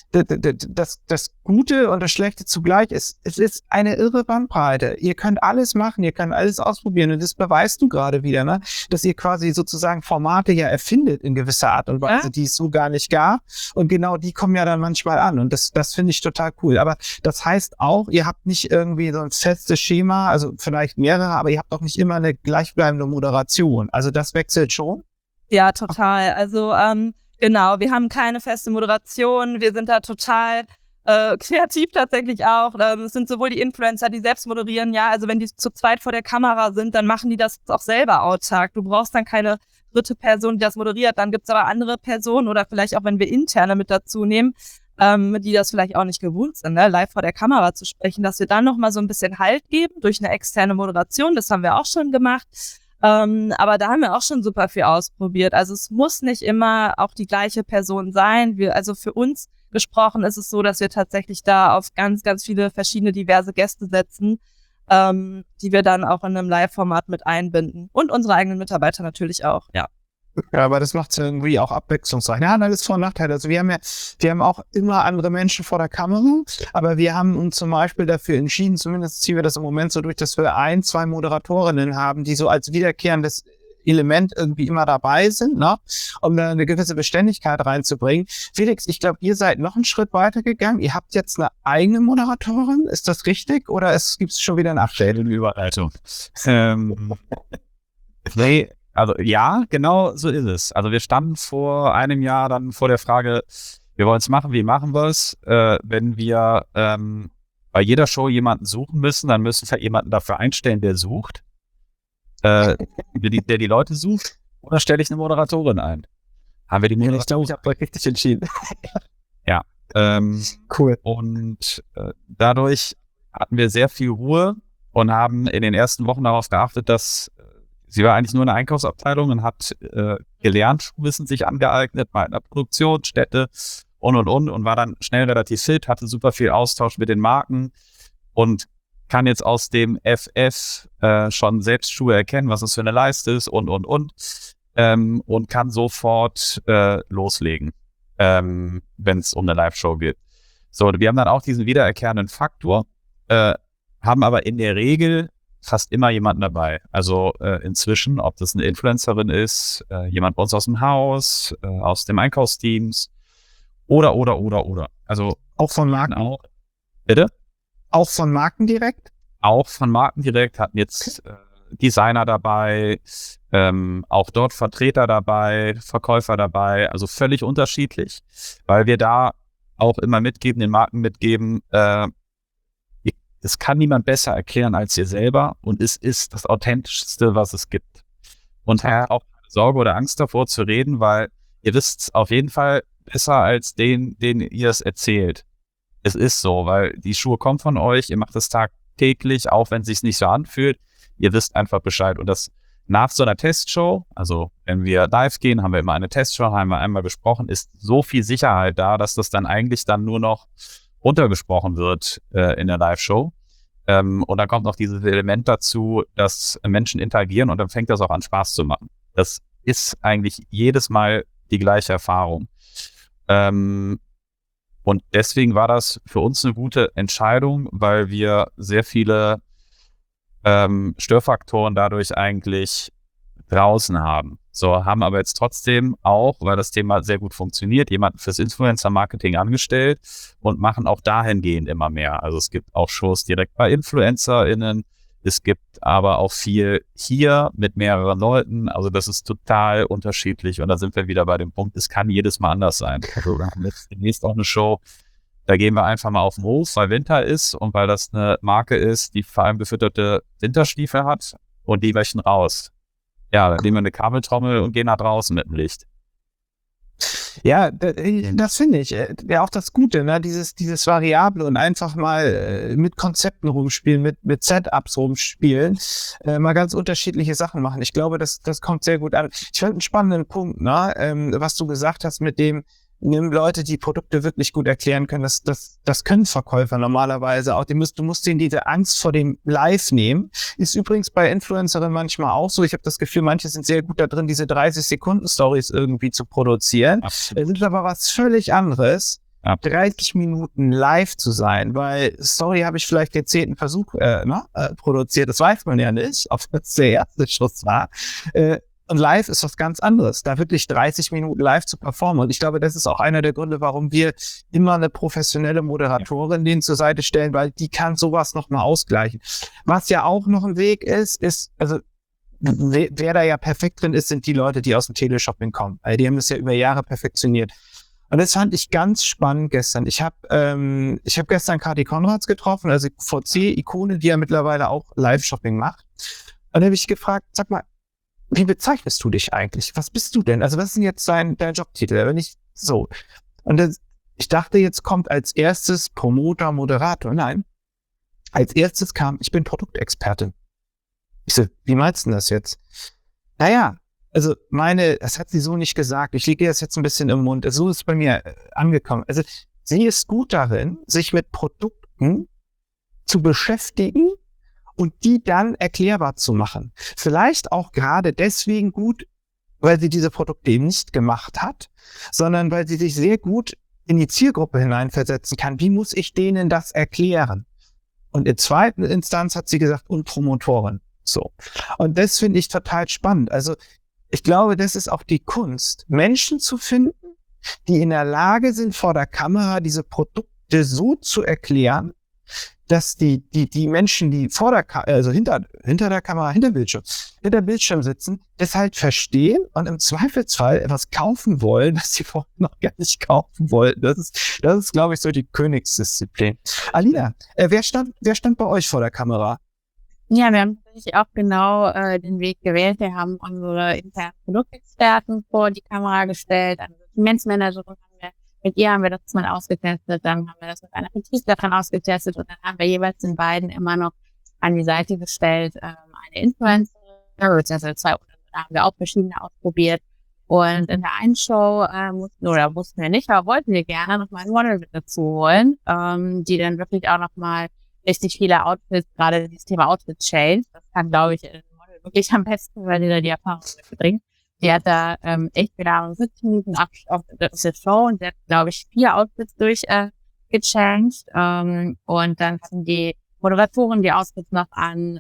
[SPEAKER 2] das, das Gute und das Schlechte zugleich ist, es ist eine irre Bandbreite. Ihr könnt alles machen, ihr könnt alles ausprobieren. Und das beweist du gerade wieder, ne? Dass ihr quasi sozusagen Formate ja erfindet in gewisser Art und Weise, ja. die es so gar nicht gab. Und genau die kommen ja dann manchmal an. Und das, das finde ich total cool. Aber das heißt auch, ihr habt nicht irgendwie so ein festes Schema, also vielleicht mehrere, aber ihr habt auch nicht immer eine gleichbleibende Moderation. Also das wechselt schon?
[SPEAKER 5] Ja, total. Also ähm, genau, wir haben keine feste Moderation. Wir sind da total äh, kreativ tatsächlich auch. Ähm, es sind sowohl die Influencer, die selbst moderieren, ja, also wenn die zu zweit vor der Kamera sind, dann machen die das auch selber autark. Du brauchst dann keine dritte Person, die das moderiert. Dann gibt's aber andere Personen oder vielleicht auch, wenn wir interne mit dazu nehmen, Ähm, die das vielleicht auch nicht gewohnt sind, ne? Live vor der Kamera zu sprechen, dass wir dann nochmal so ein bisschen Halt geben durch eine externe Moderation. Das haben wir auch schon gemacht. Ähm, aber da haben wir auch schon super viel ausprobiert. Also es muss nicht immer auch die gleiche Person sein. Wir, also für uns gesprochen ist es so, dass wir tatsächlich da auf ganz, ganz viele verschiedene diverse Gäste setzen, ähm, die wir dann auch in einem Live-Format mit einbinden. Und unsere eigenen Mitarbeiter natürlich auch, ja.
[SPEAKER 2] Ja, aber das macht es irgendwie auch abwechslungsreich. Ja, das ist Vor- und Nachteil. Also wir haben ja, wir haben auch immer andere Menschen vor der Kamera, aber wir haben uns zum Beispiel dafür entschieden, zumindest ziehen wir das im Moment so durch, dass wir ein, zwei Moderatorinnen haben, die so als wiederkehrendes Element irgendwie immer dabei sind, ne, um da eine gewisse Beständigkeit reinzubringen. Felix, ich glaube, ihr seid noch einen Schritt weiter gegangen. Ihr habt jetzt eine eigene Moderatorin. Ist das richtig? Oder es gibt schon wieder ein Update in Überleitung?
[SPEAKER 4] Ähm, nee. Also ja, genau so ist es. Also wir standen vor einem Jahr dann vor der Frage, wir wollen es machen, wie machen wir es? Äh, wenn wir ähm, bei jeder Show jemanden suchen müssen, dann müssen wir jemanden dafür einstellen, der sucht, äh, der, die, der die Leute sucht, oder stelle ich eine Moderatorin ein? Haben wir die Moderatorin?
[SPEAKER 2] Ich habe richtig entschieden.
[SPEAKER 4] Ja. Ähm,
[SPEAKER 2] cool.
[SPEAKER 4] Und äh, dadurch hatten wir sehr viel Ruhe und haben in den ersten Wochen darauf geachtet, dass sie war eigentlich nur eine Einkaufsabteilung und hat äh, gelernt, Wissen sich angeeignet bei einer Produktionsstätte und, und, und und war dann schnell relativ fit, hatte super viel Austausch mit den Marken und kann jetzt aus dem F F äh, schon selbst Schuhe erkennen, was das für eine Leiste ist und, und, und ähm, und kann sofort äh, loslegen, ähm, wenn es um eine Live-Show geht. So, wir haben dann auch diesen wiedererkennenden Faktor, äh, haben aber in der Regel fast immer jemanden dabei. Also äh, inzwischen, ob das eine Influencerin ist, äh, jemand bei uns aus dem Haus, äh, aus dem Einkaufsteams oder, oder, oder, oder. Also
[SPEAKER 2] Auch von Marken?
[SPEAKER 4] auch. Bitte?
[SPEAKER 2] Auch von Marken direkt?
[SPEAKER 4] Auch von Marken direkt, hatten jetzt äh, Designer dabei, ähm, auch dort Vertreter dabei, Verkäufer dabei, also völlig unterschiedlich, weil wir da auch immer mitgeben, den Marken mitgeben, äh, es kann niemand besser erklären als ihr selber und es ist das Authentischste, was es gibt. Und
[SPEAKER 2] Ja.
[SPEAKER 4] habt auch keine Sorge oder Angst davor zu reden, weil ihr wisst es auf jeden Fall besser als den, den ihr es erzählt. Es ist so, weil die Schuhe kommen von euch, ihr macht es tagtäglich, auch wenn es sich nicht so anfühlt. Ihr wisst einfach Bescheid. Und das nach so einer Testshow, also wenn wir live gehen, haben wir immer eine Testshow, haben wir einmal besprochen, ist so viel Sicherheit da, dass das dann eigentlich dann nur noch runtergesprochen wird äh, in der Live-Show. Ähm, und dann kommt noch dieses Element dazu, dass Menschen interagieren und dann fängt das auch an Spaß zu machen. Das ist eigentlich jedes Mal die gleiche Erfahrung. Ähm, und deswegen war das für uns eine gute Entscheidung, weil wir sehr viele ähm, Störfaktoren dadurch eigentlich draußen haben. So, haben aber jetzt trotzdem auch, weil das Thema sehr gut funktioniert, jemanden fürs Influencer-Marketing angestellt und machen auch dahingehend immer mehr. Also es gibt auch Shows direkt bei InfluencerInnen, es gibt aber auch viel hier mit mehreren Leuten, also das ist total unterschiedlich und da sind wir wieder bei dem Punkt, es kann jedes Mal anders sein. Also wir haben jetzt demnächst auch eine Show, da gehen wir einfach mal auf den Hof, weil Winter ist und weil das eine Marke ist, die vor allem gefütterte Winterstiefel hat und die möchten raus. Ja, dann nehmen wir eine Kabeltrommel und gehen nach draußen mit dem Licht.
[SPEAKER 2] Ja, das finde ich. Ja, auch das Gute, ne? Dieses, dieses Variable und einfach mal äh, mit Konzepten rumspielen, mit, mit Setups rumspielen, äh, mal ganz unterschiedliche Sachen machen. Ich glaube, das, das kommt sehr gut an. Ich fand einen spannenden Punkt, ne? Ähm, was du gesagt hast mit dem, nimm Leute, die Produkte wirklich gut erklären können. Das, das, das können Verkäufer normalerweise auch. Die musst, du musst denen diese Angst vor dem Live nehmen. Ist übrigens bei Influencerinnen manchmal auch so. Ich habe das Gefühl, manche sind sehr gut da drin, diese dreißig Sekunden Stories irgendwie zu produzieren. Es ist aber was völlig anderes, Absolut. dreißig Minuten live zu sein, weil Story habe ich vielleicht den zehnten Versuch äh, ne, äh, produziert. Das weiß man ja nicht, ob das der erste Schuss war. Äh, Und live ist was ganz anderes, da wirklich dreißig Minuten live zu performen. Und ich glaube, das ist auch einer der Gründe, warum wir immer eine professionelle Moderatorin ja. denen zur Seite stellen, weil die kann sowas nochmal ausgleichen. Was ja auch noch ein Weg ist, ist, also wer, wer da ja perfekt drin ist, sind die Leute, die aus dem Teleshopping kommen. Also die haben das ja über Jahre perfektioniert. Und das fand ich ganz spannend gestern. Ich habe ähm, ich hab gestern Kati Konrads getroffen, also V C-Ikone, die ja mittlerweile auch Live-Shopping macht. Und da habe ich gefragt, sag mal, wie bezeichnest du dich eigentlich? Was bist du denn? Also was ist denn jetzt dein, dein Jobtitel? Wenn ich so. Und das, ich dachte, jetzt kommt als erstes Promoter, Moderator. Nein. Als erstes kam, ich bin Produktexperte. Ich so, wie meinst du das jetzt? Naja, also meine, das hat sie so nicht gesagt. Ich lege das jetzt ein bisschen im Mund. So ist es bei mir angekommen. Also sie ist gut darin, sich mit Produkten zu beschäftigen und die dann erklärbar zu machen. Vielleicht auch gerade deswegen gut, weil sie diese Produkte eben nicht gemacht hat, sondern weil sie sich sehr gut in die Zielgruppe hineinversetzen kann. Wie muss ich denen das erklären? Und in zweiter Instanz hat sie gesagt, und Promotorin. So. Und das finde ich total spannend. Also ich glaube, das ist auch die Kunst, Menschen zu finden, die in der Lage sind, vor der Kamera diese Produkte so zu erklären, dass die, die, die Menschen, die vor der Ka- also hinter, hinter der Kamera, hinter Bildschirm, hinter Bildschirm sitzen, das halt verstehen und im Zweifelsfall etwas kaufen wollen, das sie vorher noch gar nicht kaufen wollten. Das ist, das ist, glaube ich, so die Königsdisziplin. Alina, äh, wer stand, wer stand bei euch vor der Kamera?
[SPEAKER 3] Ja, wir haben natürlich auch genau äh, den Weg gewählt. Wir haben unsere internen Produktexperten vor die Kamera gestellt, eine Sortimentsmanagerin haben wir. Mit ihr haben wir das mal ausgetestet, dann haben wir das mit einer Vertriebsleiterin ausgetestet und dann haben wir jeweils den beiden immer noch an die Seite gestellt, ähm, eine Influencerin, beziehungsweise zwei, da haben wir auch verschiedene ausprobiert. Und in der einen Show äh, mussten, oder mussten wir nicht, aber wollten wir gerne noch mal ein Model mit dazu holen, ähm, die dann wirklich auch noch mal richtig viele Outfits, gerade dieses Thema Outfit Change, das kann, glaube ich, ein Model wirklich am besten, weil die da die Erfahrung mitbringt. Die hat da ähm, echt wieder siebzig Minuten auf, auf der Show und die hat, glaube ich, vier Outfits durch äh, gechanged. Ähm, und dann hatten die Moderatoren die Outfits noch an. Und dann hat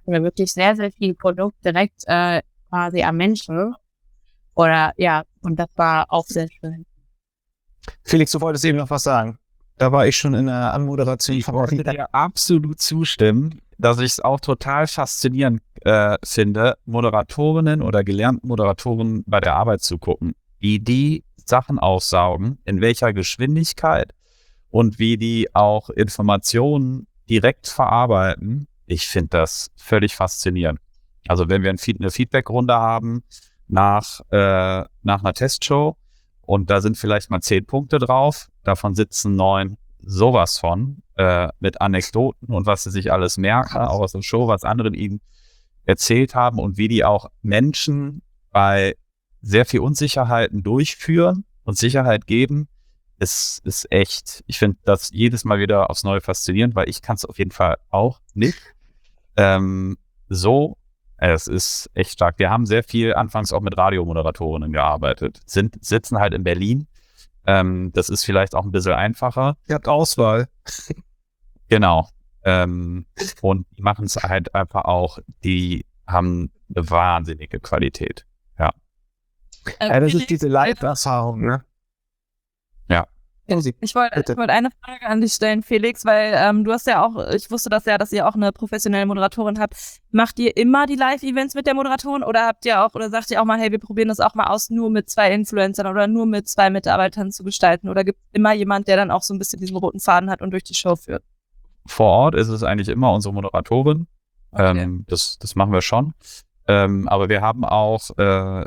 [SPEAKER 3] hatten wir wirklich sehr, sehr viel Produkt direkt äh, quasi am Menschen. Oder ja, und das war auch sehr schön.
[SPEAKER 2] Felix, du wolltest eben noch was sagen. Da war ich schon in der Anmoderation.
[SPEAKER 4] Ich wollte dir absolut zustimmen, dass ich es auch total faszinierend äh, finde, Moderatorinnen oder gelernten Moderatoren bei der Arbeit zu gucken, wie die Sachen aufsaugen, in welcher Geschwindigkeit und wie die auch Informationen direkt verarbeiten. Ich finde das völlig faszinierend. Also wenn wir ein Feed- eine Feedback-Runde haben nach, äh, nach einer Testshow und da sind vielleicht mal zehn Punkte drauf, davon sitzen neun sowas von, äh, mit Anekdoten und was sie sich alles merken, auch aus der Show, was andere ihnen erzählt haben und wie die auch Menschen bei sehr viel Unsicherheiten durchführen und Sicherheit geben, ist, ist echt, ich finde das jedes Mal wieder aufs Neue faszinierend, weil ich kann es auf jeden Fall auch nicht. Ähm, so, es ist echt stark. Wir haben sehr viel anfangs auch mit Radiomoderatorinnen gearbeitet, sind, sitzen halt in Berlin. Ähm, das ist vielleicht auch ein bisschen einfacher.
[SPEAKER 2] Ihr habt Auswahl.
[SPEAKER 4] Genau. Ähm, und die machen es halt einfach auch, die haben eine wahnsinnige Qualität. Ja.
[SPEAKER 5] Äh,
[SPEAKER 2] Ja, das
[SPEAKER 5] Felix,
[SPEAKER 2] ist diese Live-Erfahrung, ne?
[SPEAKER 4] Ja.
[SPEAKER 5] Ich wollte
[SPEAKER 2] Bitte.
[SPEAKER 5] ich wollte eine Frage an dich stellen, Felix, weil ähm, du hast ja auch, ich wusste das ja, dass ihr auch eine professionelle Moderatorin habt. Macht ihr immer die Live-Events mit der Moderatorin oder habt ihr auch, oder sagt ihr auch mal, hey, wir probieren das auch mal aus, nur mit zwei Influencern oder nur mit zwei Mitarbeitern zu gestalten? Oder gibt es immer jemand, der dann auch so ein bisschen diesen roten Faden hat und durch die Show führt?
[SPEAKER 4] Vor Ort ist es eigentlich immer unsere Moderatorin.
[SPEAKER 5] Okay.
[SPEAKER 4] Ähm, das, das machen wir schon. Ähm, aber wir haben auch äh,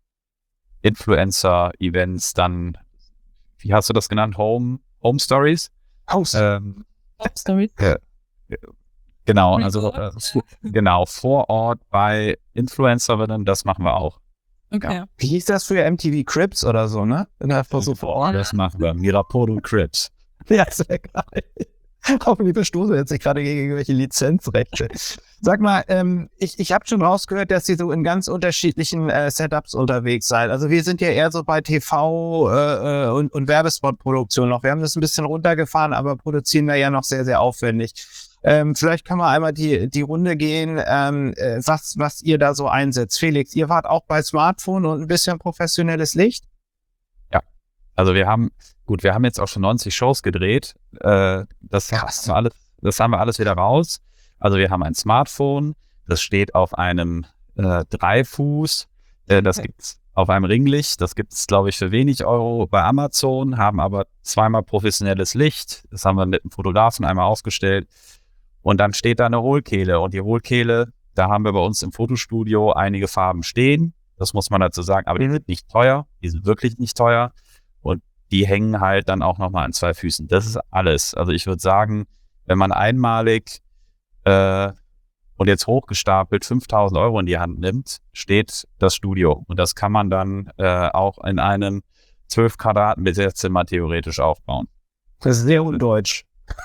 [SPEAKER 4] Influencer-Events dann, wie hast du das genannt? Home, Home Stories?
[SPEAKER 2] Haus.
[SPEAKER 4] Ähm,
[SPEAKER 5] Story.
[SPEAKER 4] genau, also äh, genau, vor Ort bei Influencerinnen, das machen wir auch.
[SPEAKER 5] Okay.
[SPEAKER 2] Wie hieß das früher? M T V Cribs oder so, ne? Einfach so vor Ort.
[SPEAKER 4] Das machen wir. Mirapodo Crips.
[SPEAKER 2] Ja, sehr geil. Hoffentlich verstoße jetzt nicht gerade gegen irgendwelche Lizenzrechte. Sag mal, ähm, ich, ich habe schon rausgehört, dass ihr so in ganz unterschiedlichen äh, Setups unterwegs seid. Also wir sind ja eher so bei T V äh, äh, und, und Werbespot-Produktion noch. Wir haben das ein bisschen runtergefahren, aber produzieren wir ja noch sehr, sehr aufwendig. Ähm, vielleicht können wir einmal die, die Runde gehen, ähm, äh, was, was ihr da so einsetzt. Felix, ihr wart auch bei Smartphone und ein bisschen professionelles Licht?
[SPEAKER 4] Also wir haben, gut, wir haben jetzt auch schon neunzig Shows gedreht. Äh, das, haben wir alles, das haben wir alles wieder raus. Also wir haben ein Smartphone, das steht auf einem äh, Dreifuß, äh, das gibt's auf einem Ringlicht, das gibt's, glaube ich, für wenig Euro bei Amazon, haben aber zweimal professionelles Licht. Das haben wir mit einem Fotografen einmal aufgestellt. Und dann steht da eine Hohlkehle. Und die Hohlkehle, da haben wir bei uns im Fotostudio einige Farben stehen. Das muss man dazu sagen, aber die sind nicht teuer. Die sind wirklich nicht teuer. Und die hängen halt dann auch nochmal an zwei Füßen. Das ist alles. Also ich würde sagen, wenn man einmalig äh, und jetzt hochgestapelt fünftausend Euro in die Hand nimmt, steht das Studio. Und das kann man dann äh, auch in einem zwölf Quadratmeter Zimmer theoretisch aufbauen.
[SPEAKER 2] Das ist sehr undeutsch.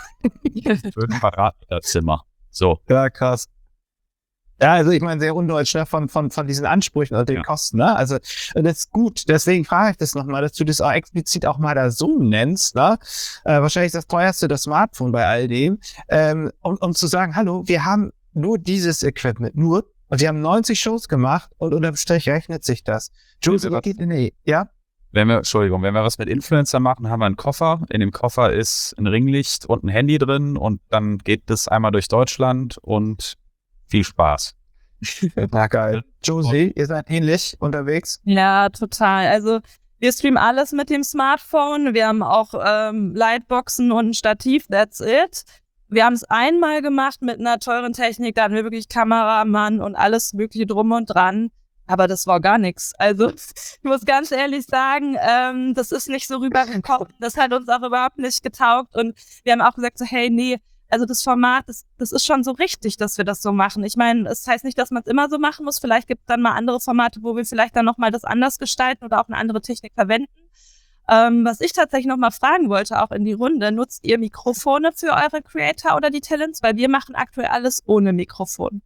[SPEAKER 4] zwölf Quadratmeter Zimmer. So.
[SPEAKER 2] Ja, krass. Ja, also ich meine, sehr undeutsch, ne, von, von, von diesen Ansprüchen und den
[SPEAKER 4] Ja.
[SPEAKER 2] Kosten, ne? Also, das ist gut. Deswegen frage ich das nochmal, dass du das auch explizit auch mal da so nennst, ne? Äh, wahrscheinlich das teuerste das Smartphone bei all dem. Ähm, um, um zu sagen, hallo, wir haben nur dieses Equipment, nur, und wir haben neunzig Shows gemacht und unterm Strich rechnet sich das. Jules,
[SPEAKER 4] Ja.
[SPEAKER 2] geht in die, ja?
[SPEAKER 4] Wenn wir, Entschuldigung, wenn wir was mit Influencer machen, haben wir einen Koffer. In dem Koffer ist ein Ringlicht und ein Handy drin und dann geht das einmal durch Deutschland und viel Spaß.
[SPEAKER 2] Na geil. Josie, ihr seid ähnlich unterwegs.
[SPEAKER 5] Ja, total. Also wir streamen alles mit dem Smartphone. Wir haben auch ähm, Lightboxen und ein Stativ, that's it. Wir haben es einmal gemacht mit einer teuren Technik, da hatten wir wirklich Kameramann und alles mögliche drum und dran. Aber das war gar nichts. Also ich muss ganz ehrlich sagen, ähm, das ist nicht so rübergekommen. Das hat uns auch überhaupt nicht getaugt. Und wir haben auch gesagt so, hey, nee, also das Format, das, das ist schon so richtig, dass wir das so machen. Ich meine, es heißt nicht, dass man es immer so machen muss. Vielleicht gibt es dann mal andere Formate, wo wir vielleicht dann nochmal das anders gestalten oder auch eine andere Technik verwenden. Ähm, was ich tatsächlich nochmal fragen wollte, auch in die Runde, nutzt ihr Mikrofone für eure Creator oder die Talents? Weil wir machen aktuell alles ohne Mikrofon.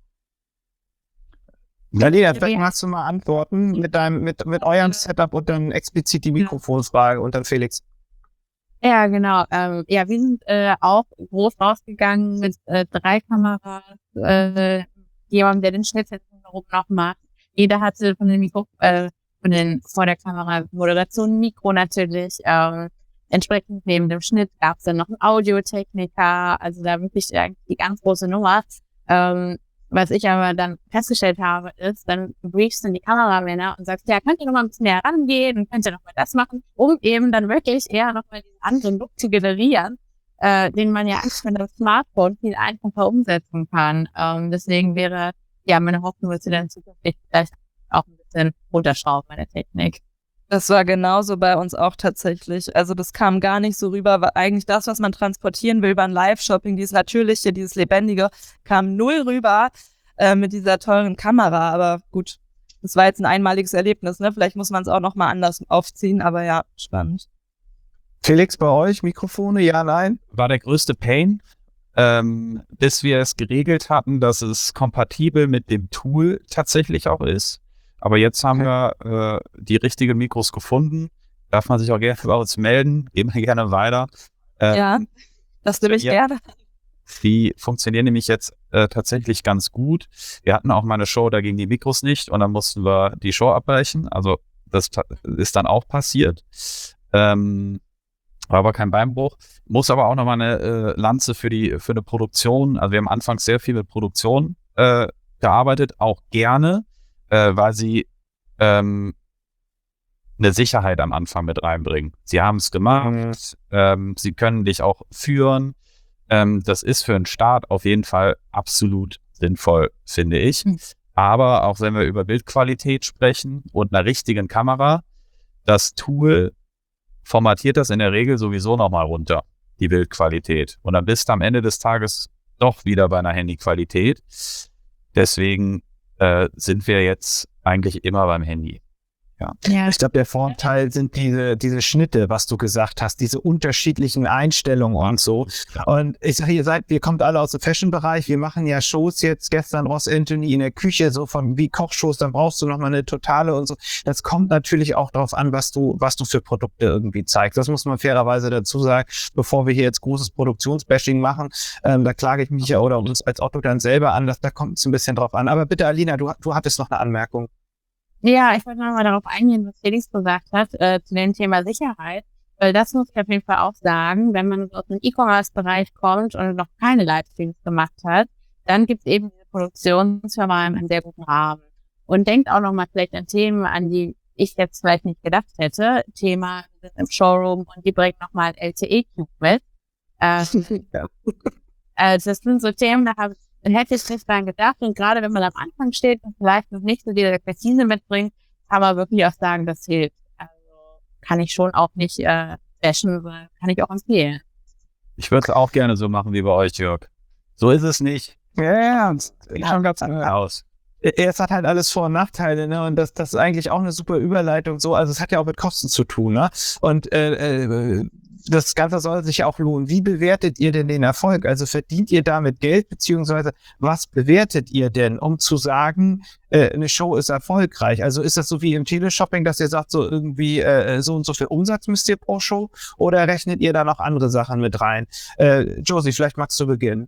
[SPEAKER 2] Nadina, vielleicht magst du mal antworten mit deinem, mit, mit eurem Setup und dann explizit die Mikrofonfrage und dann Felix.
[SPEAKER 3] Ja, genau. Ähm, ja, wir sind äh, auch groß rausgegangen mit äh, drei Kameras, äh, jemandem, der den Schnitt jetzt noch macht. Jeder hatte von den Mikro, äh, von den vor der Kamera Moderation Mikro natürlich. Ähm, entsprechend neben dem Schnitt gab es dann noch einen Audiotechniker, also da wirklich die ganz große Nummer. Ähm, was ich aber dann festgestellt habe, ist, dann briefst du die Kameramänner und sagst, ja, könnt ihr noch mal ein bisschen näher rangehen und könnt ihr noch mal das machen, um eben dann wirklich eher noch mal diesen anderen Look zu generieren, äh, den man ja eigentlich mit einem Smartphone viel einfacher umsetzen kann. Ähm, deswegen wäre, ja, meine Hoffnung, dass sie dann zukünftig vielleicht auch ein bisschen runterschrauben bei der Technik.
[SPEAKER 5] Das war genauso bei uns auch tatsächlich. Also das kam gar nicht so rüber, weil eigentlich das, was man transportieren will beim Live-Shopping, dieses Natürliche, dieses Lebendige, kam null rüber äh, mit dieser teuren Kamera. Aber gut, das war jetzt ein einmaliges Erlebnis, ne? Vielleicht muss man es auch nochmal anders aufziehen, aber ja, spannend.
[SPEAKER 2] Felix, bei euch Mikrofone, ja, nein?
[SPEAKER 4] War der größte Pain, ähm, bis wir es geregelt hatten, dass es kompatibel mit dem Tool tatsächlich auch ist. Aber jetzt haben wir äh, die richtigen Mikros gefunden. Darf man sich auch gerne bei uns melden. Geben wir gerne weiter. Äh,
[SPEAKER 5] ja, das nehme ich
[SPEAKER 4] ja,
[SPEAKER 5] gerne.
[SPEAKER 4] Die funktionieren nämlich jetzt äh, tatsächlich ganz gut. Wir hatten auch mal eine Show, da gingen die Mikros nicht und dann mussten wir die Show abbrechen. Also das ist dann auch passiert. Ähm, war aber kein Beinbruch. Muss aber auch nochmal eine äh, Lanze für die für eine Produktion. Also wir haben anfangs sehr viel mit Produktion äh, gearbeitet, auch gerne. Äh, weil sie ähm, eine Sicherheit am Anfang mit reinbringen. Sie haben es gemacht, ähm, sie können dich auch führen. Ähm, das ist für einen Start auf jeden Fall absolut sinnvoll, finde ich. Aber auch wenn wir über Bildqualität sprechen und einer richtigen Kamera, das Tool formatiert das in der Regel sowieso nochmal runter, die Bildqualität. Und dann bist du am Ende des Tages doch wieder bei einer Handyqualität. Deswegen Äh, sind wir jetzt eigentlich immer beim Handy. Ja.
[SPEAKER 2] Ja. Ich glaube, der Vorteil sind diese, diese Schnitte, was du gesagt hast, diese unterschiedlichen Einstellungen und so. Und ich sage, ihr seid, ihr kommt alle aus dem Fashion-Bereich, wir machen ja Shows jetzt, gestern Ross Anthony in der Küche, so von wie Kochshows, dann brauchst du nochmal eine totale und so. Das kommt natürlich auch darauf an, was du, was du für Produkte irgendwie zeigst. Das muss man fairerweise dazu sagen, bevor wir hier jetzt großes Produktionsbashing machen, ähm, da klage ich mich ja oder uns als Otto dann selber an, dass, da kommt es ein bisschen drauf an. Aber bitte, Alina, du, du hattest noch eine Anmerkung.
[SPEAKER 3] Ja, ich wollte nochmal darauf eingehen, was Felix gesagt hat, äh, zu dem Thema Sicherheit. Weil das muss ich auf jeden Fall auch sagen, wenn man aus dem E-Commerce-Bereich kommt und noch keine Livestreams gemacht hat, dann gibt es eben diese Produktionsfirma in einem sehr guten Rahmen. Und denkt auch nochmal vielleicht an Themen, an die ich jetzt vielleicht nicht gedacht hätte. Thema, wir sind im Showroom und die bringt nochmal ein L T E-Cube mit. Äh, äh, das sind so Themen, da habe ich Dann hätte ich nicht dran gedacht. Und gerade wenn man am Anfang steht und vielleicht noch nicht so die Expertise mitbringt, kann man wirklich auch sagen, das hilft. Also kann ich schon auch nicht äh, bashen, kann ich auch empfehlen.
[SPEAKER 4] Ich würde es auch gerne so machen wie bei euch, Jörg. So ist es nicht.
[SPEAKER 2] Ja, ja,
[SPEAKER 4] Sieht schon ganz anders aus.
[SPEAKER 2] Es hat halt alles Vor- und Nachteile, ne? Und das, das ist eigentlich auch eine super Überleitung so. Also es hat ja auch mit Kosten zu tun, ne? Und äh, äh, das Ganze soll sich ja auch lohnen. Wie bewertet ihr denn den Erfolg? Also verdient ihr damit Geld, beziehungsweise was bewertet ihr denn, um zu sagen, äh, eine Show ist erfolgreich? Also ist das so wie im Teleshopping, dass ihr sagt, so irgendwie äh, so und so viel Umsatz müsst ihr pro Show? Oder rechnet ihr da noch andere Sachen mit rein? Äh, Josie, vielleicht magst du beginnen.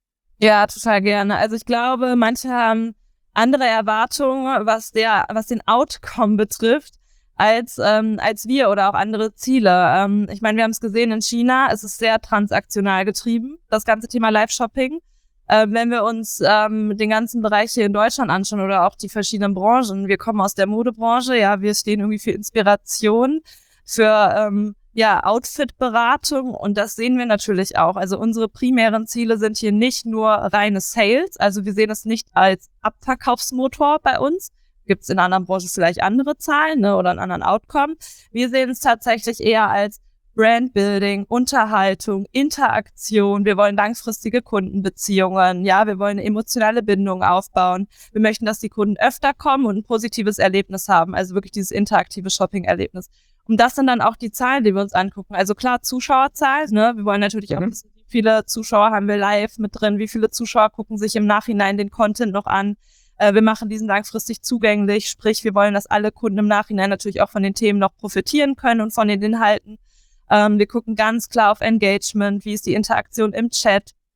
[SPEAKER 5] Ja, total gerne. Also ich glaube, manche haben andere Erwartungen, was der, was den Outcome betrifft, als ähm, als wir oder auch andere Ziele. Ähm, ich meine, wir haben es gesehen in China, es ist sehr transaktional getrieben, das ganze Thema Live-Shopping. Äh, wenn wir uns ähm, den ganzen Bereich hier in Deutschland anschauen oder auch die verschiedenen Branchen, wir kommen aus der Modebranche, ja, wir stehen irgendwie für Inspiration, für ähm, ja Outfit-Beratung und das sehen wir natürlich auch. Also unsere primären Ziele sind hier nicht nur reine Sales, also wir sehen es nicht als Abverkaufsmotor bei uns. Gibt es in anderen Branchen vielleicht andere Zahlen, ne, oder einen anderen Outcome. Wir sehen es tatsächlich eher als Brandbuilding, Unterhaltung, Interaktion. Wir wollen langfristige Kundenbeziehungen. Ja, wir wollen eine emotionale Bindung aufbauen. Wir möchten, dass die Kunden öfter kommen und ein positives Erlebnis haben. Also wirklich dieses interaktive Shopping-Erlebnis. Und das sind dann auch die Zahlen, die wir uns angucken. Also klar, Zuschauerzahlen. Ne? Wir wollen natürlich auch wissen, wie viele Zuschauer haben wir live mit drin, wie viele Zuschauer gucken sich im Nachhinein den Content noch an. Wir machen diesen langfristig zugänglich, sprich, wir wollen, dass alle Kunden im Nachhinein natürlich auch von den Themen noch profitieren können und von den Inhalten. Ähm, wir gucken ganz klar auf Engagement, wie ist die Interaktion im Chat.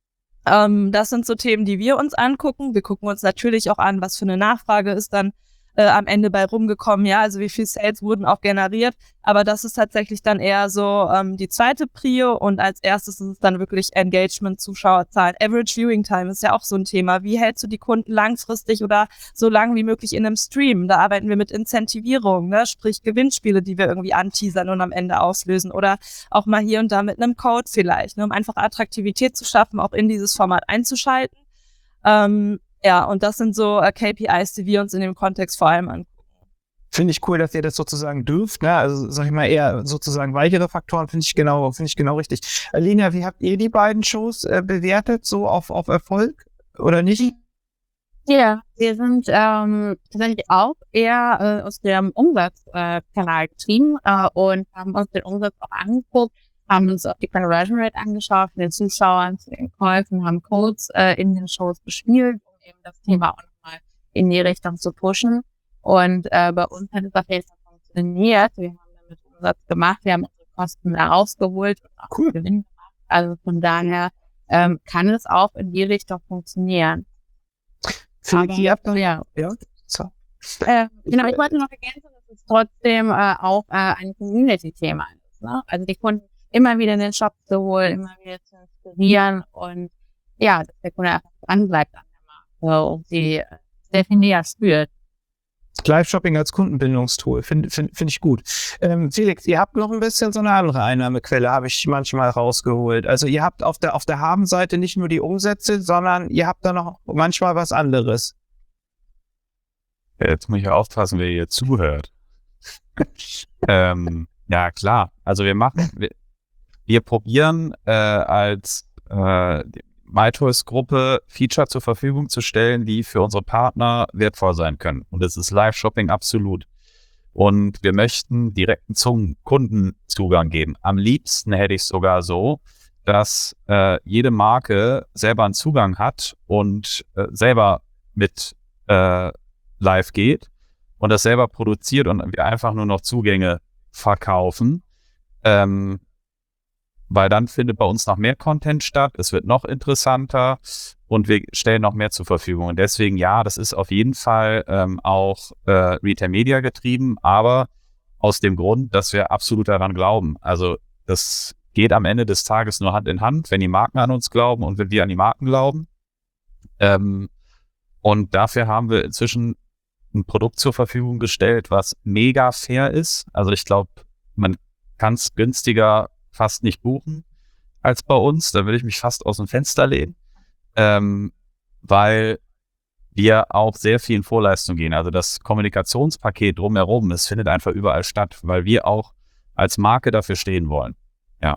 [SPEAKER 5] Ähm, das sind so Themen, die wir uns angucken. Wir gucken uns natürlich auch an, was für eine Nachfrage ist dann äh, am Ende bei rumgekommen. Ja, also wie viel Sales wurden auch generiert. Aber das ist tatsächlich dann eher so ähm, die zweite Prio. Und als erstes ist es dann wirklich Engagement, Zuschauerzahlen. Average Viewing Time ist ja auch so ein Thema. Wie hältst du die Kunden langfristig oder so lang wie möglich in einem Stream? Da arbeiten wir mit Incentivierung, ne? Sprich Gewinnspiele, die wir irgendwie anteasern und am Ende auslösen. Oder auch mal hier und da mit einem Code vielleicht, ne? Um einfach Attraktivität zu schaffen, auch in dieses Format einzuschalten. Ähm, ja, und das sind so äh, K P Is, die wir uns in dem Kontext vor allem angucken.
[SPEAKER 2] Finde ich cool, dass ihr das sozusagen dürft, ne? Also sag ich mal eher sozusagen weichere Faktoren, finde ich genau, finde ich genau richtig. Alina, wie habt ihr die beiden Shows äh, bewertet, so auf, auf Erfolg oder nicht?
[SPEAKER 3] Ja, wir sind ähm, tatsächlich auch eher äh, aus dem Umsatzkanal äh, getrieben äh, und haben uns den Umsatz auch angeguckt, haben uns auch die Conversion Rate angeschaut von den Zuschauern zu den Käufen, haben Codes äh, in den Shows bespielt, um eben das Thema auch nochmal in die Richtung zu pushen. Und äh, bei uns hat es auf jeden Fall funktioniert. Wir haben damit Umsatz gemacht, wir haben unsere Kosten da rausgeholt und auch
[SPEAKER 2] Cool.
[SPEAKER 3] Gewinn gemacht. Also von daher ähm, kann es auch in die Richtung funktionieren.
[SPEAKER 2] Felix, ihr habt noch,
[SPEAKER 3] Ja,
[SPEAKER 2] ja, so.
[SPEAKER 3] äh, genau, ich wollte noch ergänzen, dass es trotzdem äh, auch äh, ein Community-Thema ist. Ne? Also die Kunden immer wieder in den Shop zu holen, immer wieder zu inspirieren und ja, dass der Kunde einfach dran bleibt an der Marke und sie äh, sehr viel näher spürt.
[SPEAKER 2] Live-Shopping als Kundenbindungstool, finde find, find ich gut. Ähm, Felix, ihr habt noch ein bisschen so eine andere Einnahmequelle, habe ich manchmal rausgeholt. Also ihr habt auf der, auf der Habenseite nicht nur die Umsätze, sondern ihr habt da noch manchmal was anderes.
[SPEAKER 4] Ja, jetzt muss ich ja aufpassen, wer hier zuhört. ähm, ja, klar. Also wir machen, wir, wir probieren äh, als äh, MyToys-Gruppe Feature zur Verfügung zu stellen, die für unsere Partner wertvoll sein können. Und das ist Live-Shopping absolut. Und wir möchten direkten zum Kundenzugang geben. Am liebsten hätte ich es sogar so, dass äh, jede Marke selber einen Zugang hat und äh, selber mit äh, live geht und das selber produziert und wir einfach nur noch Zugänge verkaufen. Ähm, weil dann findet bei uns noch mehr Content statt, es wird noch interessanter und wir stellen noch mehr zur Verfügung. Und deswegen, ja, das ist auf jeden Fall ähm, auch äh, Retail Media getrieben, aber aus dem Grund, dass wir absolut daran glauben. Also das geht am Ende des Tages nur Hand in Hand, wenn die Marken an uns glauben und wenn wir an die Marken glauben. Ähm, und dafür haben wir inzwischen ein Produkt zur Verfügung gestellt, was mega fair ist. Also ich glaube, man kann es günstiger fast nicht buchen als bei uns. Da würde ich mich fast aus dem Fenster lehnen, ähm, weil wir auch sehr viel in Vorleistung gehen. Also das Kommunikationspaket drumherum, es findet einfach überall statt, weil wir auch als Marke dafür stehen wollen. Ja.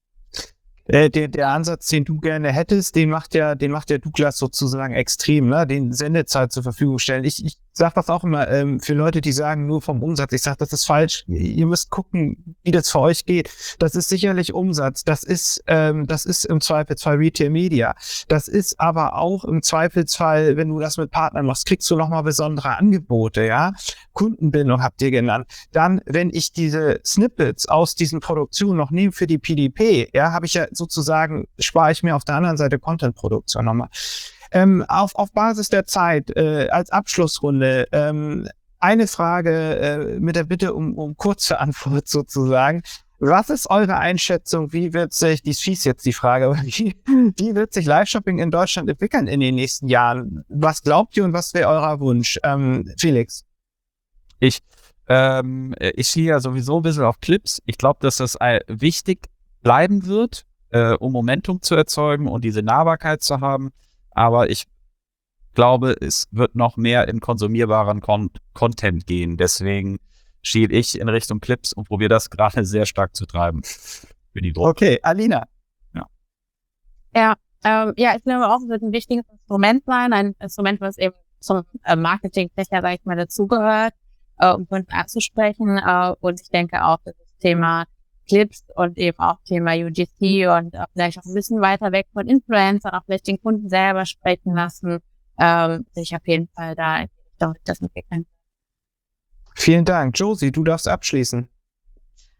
[SPEAKER 2] Äh, der, der Ansatz, den du gerne hättest, den macht ja, den macht der Douglas sozusagen extrem, ne? Den Sendezeit zur Verfügung stellen. Ich, ich sage das auch immer ähm, für Leute, die sagen nur vom Umsatz. Ich sage, das ist falsch. Ihr müsst gucken, wie das für euch geht. Das ist sicherlich Umsatz. Das ist, ähm, das ist im Zweifelsfall Retail Media. Das ist aber auch im Zweifelsfall, wenn du das mit Partnern machst, kriegst du nochmal besondere Angebote, ja. Kundenbindung habt ihr genannt. Dann, wenn ich diese Snippets aus diesen Produktionen noch nehme für die P D P, ja, habe ich ja sozusagen, spare ich mir auf der anderen Seite Content-Produktion nochmal. Ähm, auf, auf Basis der Zeit, äh, als Abschlussrunde, ähm, eine Frage äh, mit der Bitte um, um kurze Antwort sozusagen. Was ist eure Einschätzung? Wie wird sich, die ist fies jetzt die Frage, aber wie, wie wird sich Live-Shopping in Deutschland entwickeln in den nächsten Jahren? Was glaubt ihr und was wäre euer Wunsch? Ähm, Felix?
[SPEAKER 4] Ich, ähm, ich stehe ja sowieso ein bisschen auf Clips. Ich glaube, dass das äh, wichtig bleiben wird, äh, um Momentum zu erzeugen und diese Nahbarkeit zu haben. Aber ich glaube, es wird noch mehr in konsumierbaren Con- Content gehen. Deswegen schiele ich in Richtung Clips und probiere das gerade sehr stark zu treiben für die Gruppe.
[SPEAKER 2] Okay, Alina.
[SPEAKER 3] Ja, ähm, ja, ich glaube auch, es wird ein wichtiges Instrument sein, ein Instrument, was eben zum äh, Marketing-Fächer, sag ich mal, dazugehört, äh, um Kunden anzusprechen. Äh, und ich denke auch, dass das Thema Clips und eben auch Thema U G C und auch vielleicht auch ein bisschen weiter weg von Influencern, auch vielleicht den Kunden selber sprechen lassen, ähm, sich auf jeden Fall da in die Richtung das entwickeln.
[SPEAKER 2] Vielen Dank. Josie, du darfst abschließen.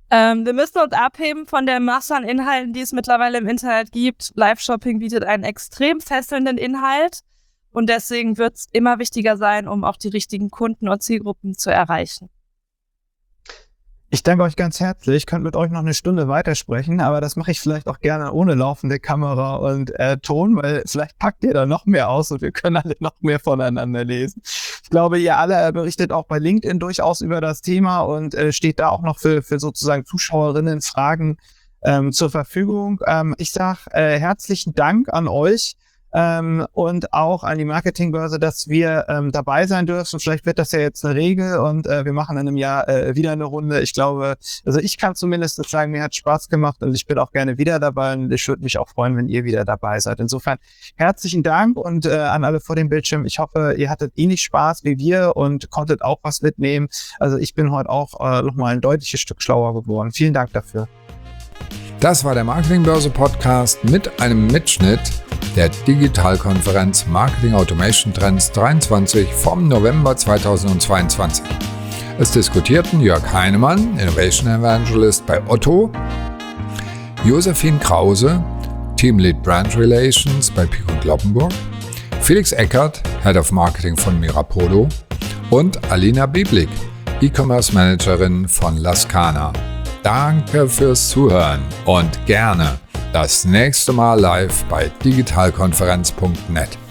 [SPEAKER 5] Ähm, wir müssen uns abheben von der Masse an Inhalten, die es mittlerweile im Internet gibt. Live-Shopping bietet einen extrem fesselnden Inhalt und deswegen wird es immer wichtiger sein, um auch die richtigen Kunden und Zielgruppen zu erreichen.
[SPEAKER 2] Ich danke euch ganz herzlich. Ich könnte mit euch noch eine Stunde weitersprechen, aber das mache ich vielleicht auch gerne ohne laufende Kamera und äh, Ton, weil vielleicht packt ihr da noch mehr aus und wir können alle noch mehr voneinander lesen. Ich glaube, ihr alle berichtet auch bei LinkedIn durchaus über das Thema und äh, steht da auch noch für, für sozusagen Zuschauerinnen Fragen ähm, zur Verfügung. Ähm, ich sage äh, herzlichen Dank an euch. Ähm, und auch an die Marketingbörse, dass wir ähm, dabei sein dürfen. Vielleicht wird das ja jetzt eine Regel und äh, wir machen in einem Jahr äh, wieder eine Runde. Ich glaube, also ich kann zumindest sagen, mir hat Spaß gemacht und ich bin auch gerne wieder dabei und ich würde mich auch freuen, wenn ihr wieder dabei seid. Insofern herzlichen Dank und äh, an alle vor dem Bildschirm. Ich hoffe, ihr hattet ähnlich Spaß wie wir und konntet auch was mitnehmen. Also ich bin heute auch äh, nochmal ein deutliches Stück schlauer geworden. Vielen Dank dafür.
[SPEAKER 1] Das war der Marketingbörse Podcast mit einem Mitschnitt der Digitalkonferenz Marketing Automation Trends dreiundzwanzig vom November zweitausendzweiundzwanzig. Es diskutierten Jörg Heinemann, Innovation Evangelist bei Otto, Josephine Krause, Teamlead Brand Relations bei Pico Kloppenburg, Felix Eckert, Head of Marketing von Mirapodo und Alina Biblik, E-Commerce Managerin von Lascana. Danke fürs Zuhören und gerne das nächste Mal live bei digitalkonferenz punkt net.